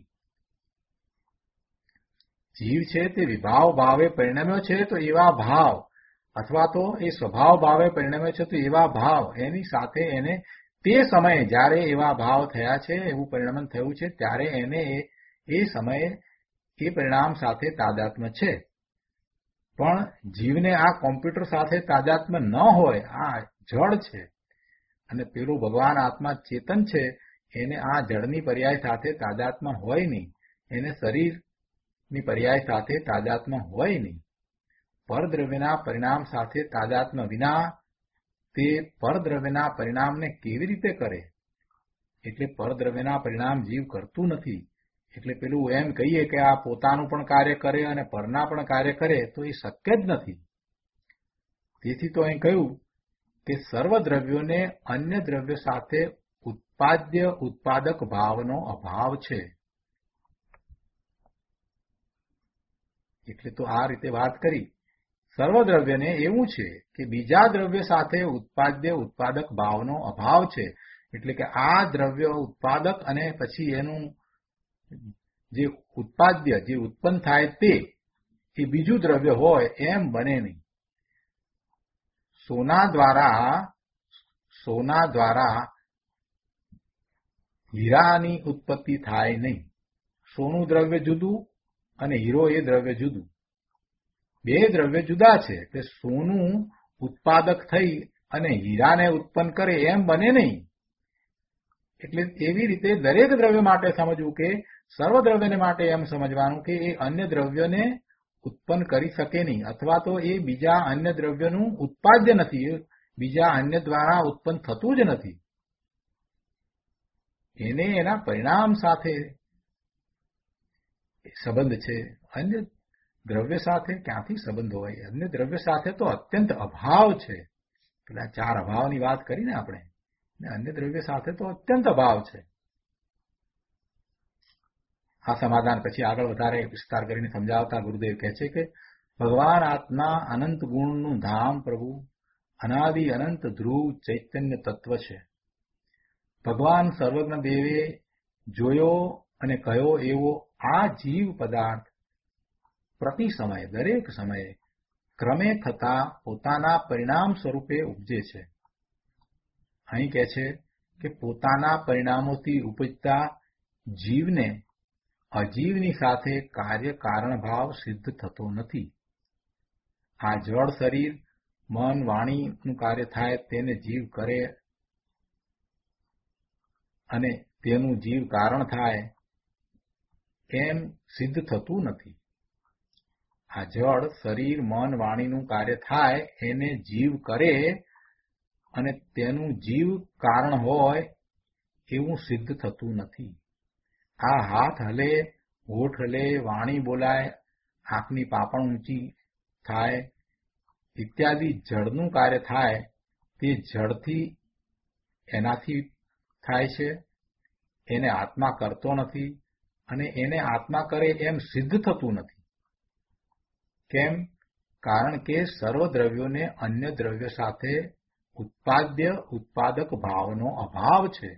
[SPEAKER 2] જીવ છે તે વિભાવ ભાવે પરિણમ્યો છે તો એવા ભાવ, અથવા તો એ સ્વભાવ ભાવે પરિણમ્યો છે તો એવા ભાવ, એની સાથે એને તે સમયે જ્યારે એવા ભાવ થયા છે, એવું પરિણમન થયું છે, ત્યારે એને એ સમયે એ પરિણામ સાથે તાદાત્મ્ય છે. પણ જીવને આ કોમ્પ્યુટર સાથે તાદાત્મ્ય ન હોય, આ જડ છે, અને પેલું ભગવાન આત્મા ચેતન છે, એને આ જળની પર્યાય સાથે તાદાત્મ્ય હોય નહીં, એને શરીરની પર્યાય સાથે તાદાત્મ્ય હોય નહીં. પરદ્રવ્યના પરિણામ સાથે તાદાત્મ્ય વિના તે પરદ્રવ્યના પરિણામને કેવી રીતે કરે? એટલે પરદ્રવ્યના પરિણામ જીવ કરતું નથી. એટલે પેલું એમ કહીએ કે આ પોતાનું પણ કાર્ય કરે અને પરના પણ કાર્ય કરે, તો એ શક્ય જ નથી. તેથી તો અહીં કહ્યું કે સર્વ દ્રવ્યોને અન્ય દ્રવ્ય સાથે ઉત્પાદ્ય ઉત્પાદક ભાવનો અભાવ છે. એટલે તો આ રીતે વાત કરી. સર્વ દ્રવ્યને એવું છે કે બીજા દ્રવ્ય સાથે ઉત્પાદ્ય ઉત્પાદક ભાવનો અભાવ છે. એટલે કે આ દ્રવ્ય ઉત્પાદક અને પછી એનું જે ઉત્પાદ્ય જે ઉત્પન્ન થાય તે એ બીજું દ્રવ્ય હોય એમ બને નહીં. સોના દ્વારા સોના દ્વારા હીરાની ઉત્પત્તિ થાય નહીં. સોનું દ્રવ્ય જુદું અને હીરો એ દ્રવ્ય જુદું. બે દ્રવ્ય જુદા છે. એટલે સોનું ઉત્પાદક થઈ અને હીરાને ઉત્પન્ન કરે એમ બને નહીં. એટલે એવી રીતે દરેક દ્રવ્ય માટે સમજવું કે સર્વ દ્રવ્યને માટે એમ સમજવાનું કે એ અન્ય દ્રવ્યોને ઉત્પન્ન કરી શકે નહીં, અથવા તો એ બીજા અન્ય દ્રવ્યનું ઉત્પાદ્ય નથી, બીજા અન્ય દ્વારા ઉત્પન્ન થતું જ નથી. એને એના પરિણામ સાથે સંબંધ છે. અન્ય દ્રવ્ય સાથે ક્યાંથી સંબંધ હોય? અન્ય દ્રવ્ય સાથે તો અત્યંત અભાવ છે. પેલા ચાર અભાવની વાત કરીને આપણે, અન્ય દ્રવ્ય સાથે તો અત્યંત અભાવ છે. આ સમાધાન પછી આગળ વધારે વિસ્તાર કરીને સમજાવતા ગુરુદેવ કહે છે કે ભગવાન આત્મા અનંત ગુણનું ધામ પ્રભુ અનાદિ અનંત ધ્રુવ ચૈતન્ય તત્વ છે. ભગવાન સર્વજ્ઞ દેવે જોયો અને કહ્યો એવો આ જીવ પદાર્થ પ્રતિ સમયે દરેક સમયે ક્રમે થતા પોતાના પરિણામ સ્વરૂપે ઉપજે છે. અહીં કહે છે કે પોતાના પરિણામોથી ઉપજતા જીવને અજીવની સાથે કાર્ય કારણ ભાવ સિદ્ધ થતો નથી. આ જળ શરીર મન વાણીનું કાર્ય થાય તેને જીવ કરે અને તેનું જીવ કારણ થાય એમ સિદ્ધ થતું નથી. આ જળ શરીર મન વાણીનું કાર્ય થાય એને જીવ કરે અને તેનું જીવ કારણ હોય એવું સિદ્ધ થતું નથી. આ હાથ હલે, હોઠ હલે, વાણી બોલાય, આંખની પાપણ ઊંચી થાય ઇત્યાદિ જળનું કાર્ય થાય તે જળથી એનાથી થાય છે. એને આત્મા કરતો નથી અને એને આત્મા કરે એમ સિદ્ધ થતું નથી. કેમ? કારણ કે સર્વ દ્રવ્યોને અન્ય દ્રવ્ય સાથે ઉત્પાદ્ય ઉત્પાદક ભાવનો અભાવ છે.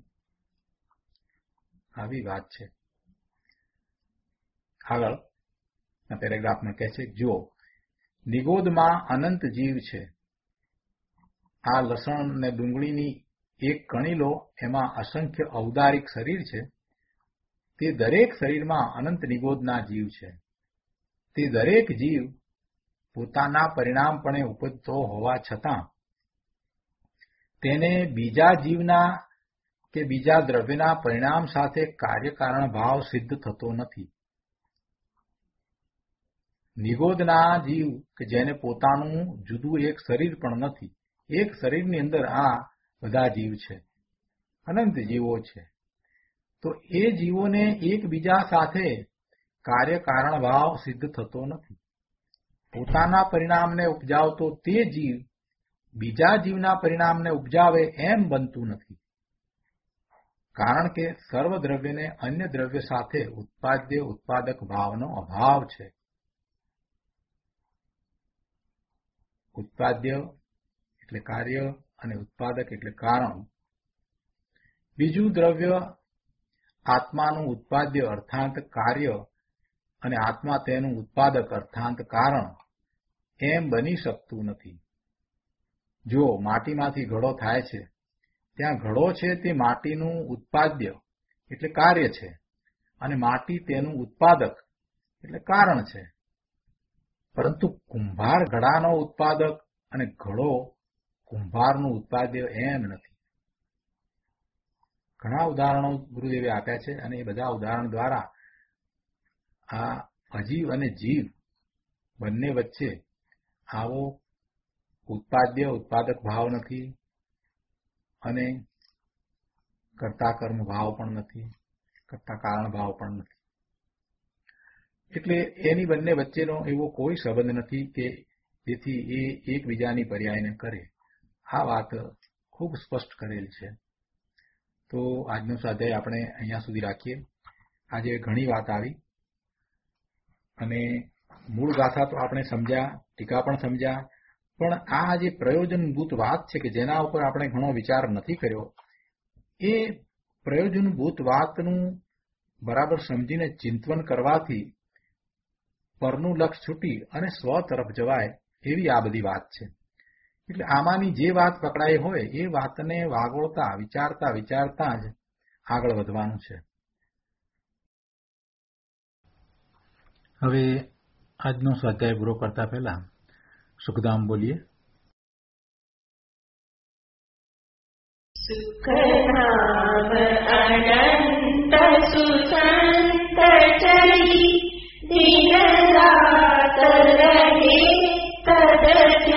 [SPEAKER 2] આવી વાત છે. આગળ પેરેગ્રાફમાં કહે છે, જો નિગોદમાં અનંત જીવ છે. આ લસણ ને ડુંગળીની એક કણી લો, એમાં અસંખ્ય ઔદારિક શરીર છે. તે દરેક શરીરમાં અનંત નિગોદના જીવ છે. તે દરેક જીવ પોતાના પરિણામપણે ઉપજતો હોવા છતાં તેને બીજા જીવના કે બીજા દ્રવ્યના પરિણામ સાથે કાર્યકારણ ભાવ સિદ્ધ થતો નથી. નિગોદના જીવ કે જેને પોતાનું જુદું એક શરીર પણ નથી, એક શરીરની અંદર આ બધા જીવ છે, અનંત જીવો છે, તો એ જીવોને એકબીજા સાથે કાર્યકારણ ભાવ સિદ્ધ થતો નથી. પોતાના પરિણામને ઉપજાવતો તે જીવ બીજા જીવના પરિણામને ઉપજાવે એમ બનતું નથી, કારણ કે સર્વ દ્રવ્યને અન્ય દ્રવ્ય સાથે ઉત્પાદ્ય ઉત્પાદક ભાવનો અભાવ છે. ઉત્પાદ્ય એટલે કાર્ય અને ઉત્પાદક એટલે કારણ. બીજું દ્રવ્ય આત્માનું ઉત્પાદ્ય અર્થાંત કાર્ય અને આત્મા તેનું ઉત્પાદક અર્થાંત કારણ એમ બની શકતું નથી. જો માટીમાંથી ઘડો થાય છે, ત્યાં ઘડો છે તે માટીનું ઉત્પાદ્ય એટલે કાર્ય છે, અને માટી તેનું ઉત્પાદક એટલે કારણ છે. પરંતુ કુંભાર ઘડાનો ઉત્પાદક અને ઘડો કુંભારનું ઉત્પાદ્ય એમ નથી. ઘણા ઉદાહરણો ગુરુદેવે આપ્યા છે, અને એ બધા ઉદાહરણ દ્વારા આ અજીવ અને જીવ બંને વચ્ચે આવો ઉત્પાદ્ય ઉત્પાદક ભાવ નથી, અને કર્તા કર્મ ભાવ પણ નથી, કર્તા કારણ ભાવ પણ નથી. એટલે એની બંને વચ્ચેનો એવો કોઈ સંબંધ નથી કે જેથી એ એકબીજાની પર્યાયને કરે. આ વાત ખૂબ સ્પષ્ટ કરેલ છે. તો આજનો સ્વાધ્યાય આપણે અહીંયા સુધી રાખીએ. આજે ઘણી વાત આવી, અને મૂળ ગાથા તો આપણે સમજ્યા, ટીકા પણ સમજ્યા, પણ આ જે પ્રયોજનભૂત વાત છે કે જેના ઉપર આપણે ઘણો વિચાર નથી કર્યો, એ પ્રયોજનભૂત વાતનું બરાબર સમજીને ચિંતન કરવાથી પરનું લક્ષ છૂટી અને સ્વ તરફ જવાય એવી આ બધી વાત છે. એટલે આમાંની જે વાત પકડાઈ હોય એ વાતને વાગોળતા વિચારતા વિચારતા જ આગળ વધવાનું છે. હવે આજનો સ્વાધ્યાય પૂરો કરતા પહેલા સુખધામ બોલીએ.
[SPEAKER 3] સુખધામ અનંત સુસંત ચરી દિન રાત રહે તદથી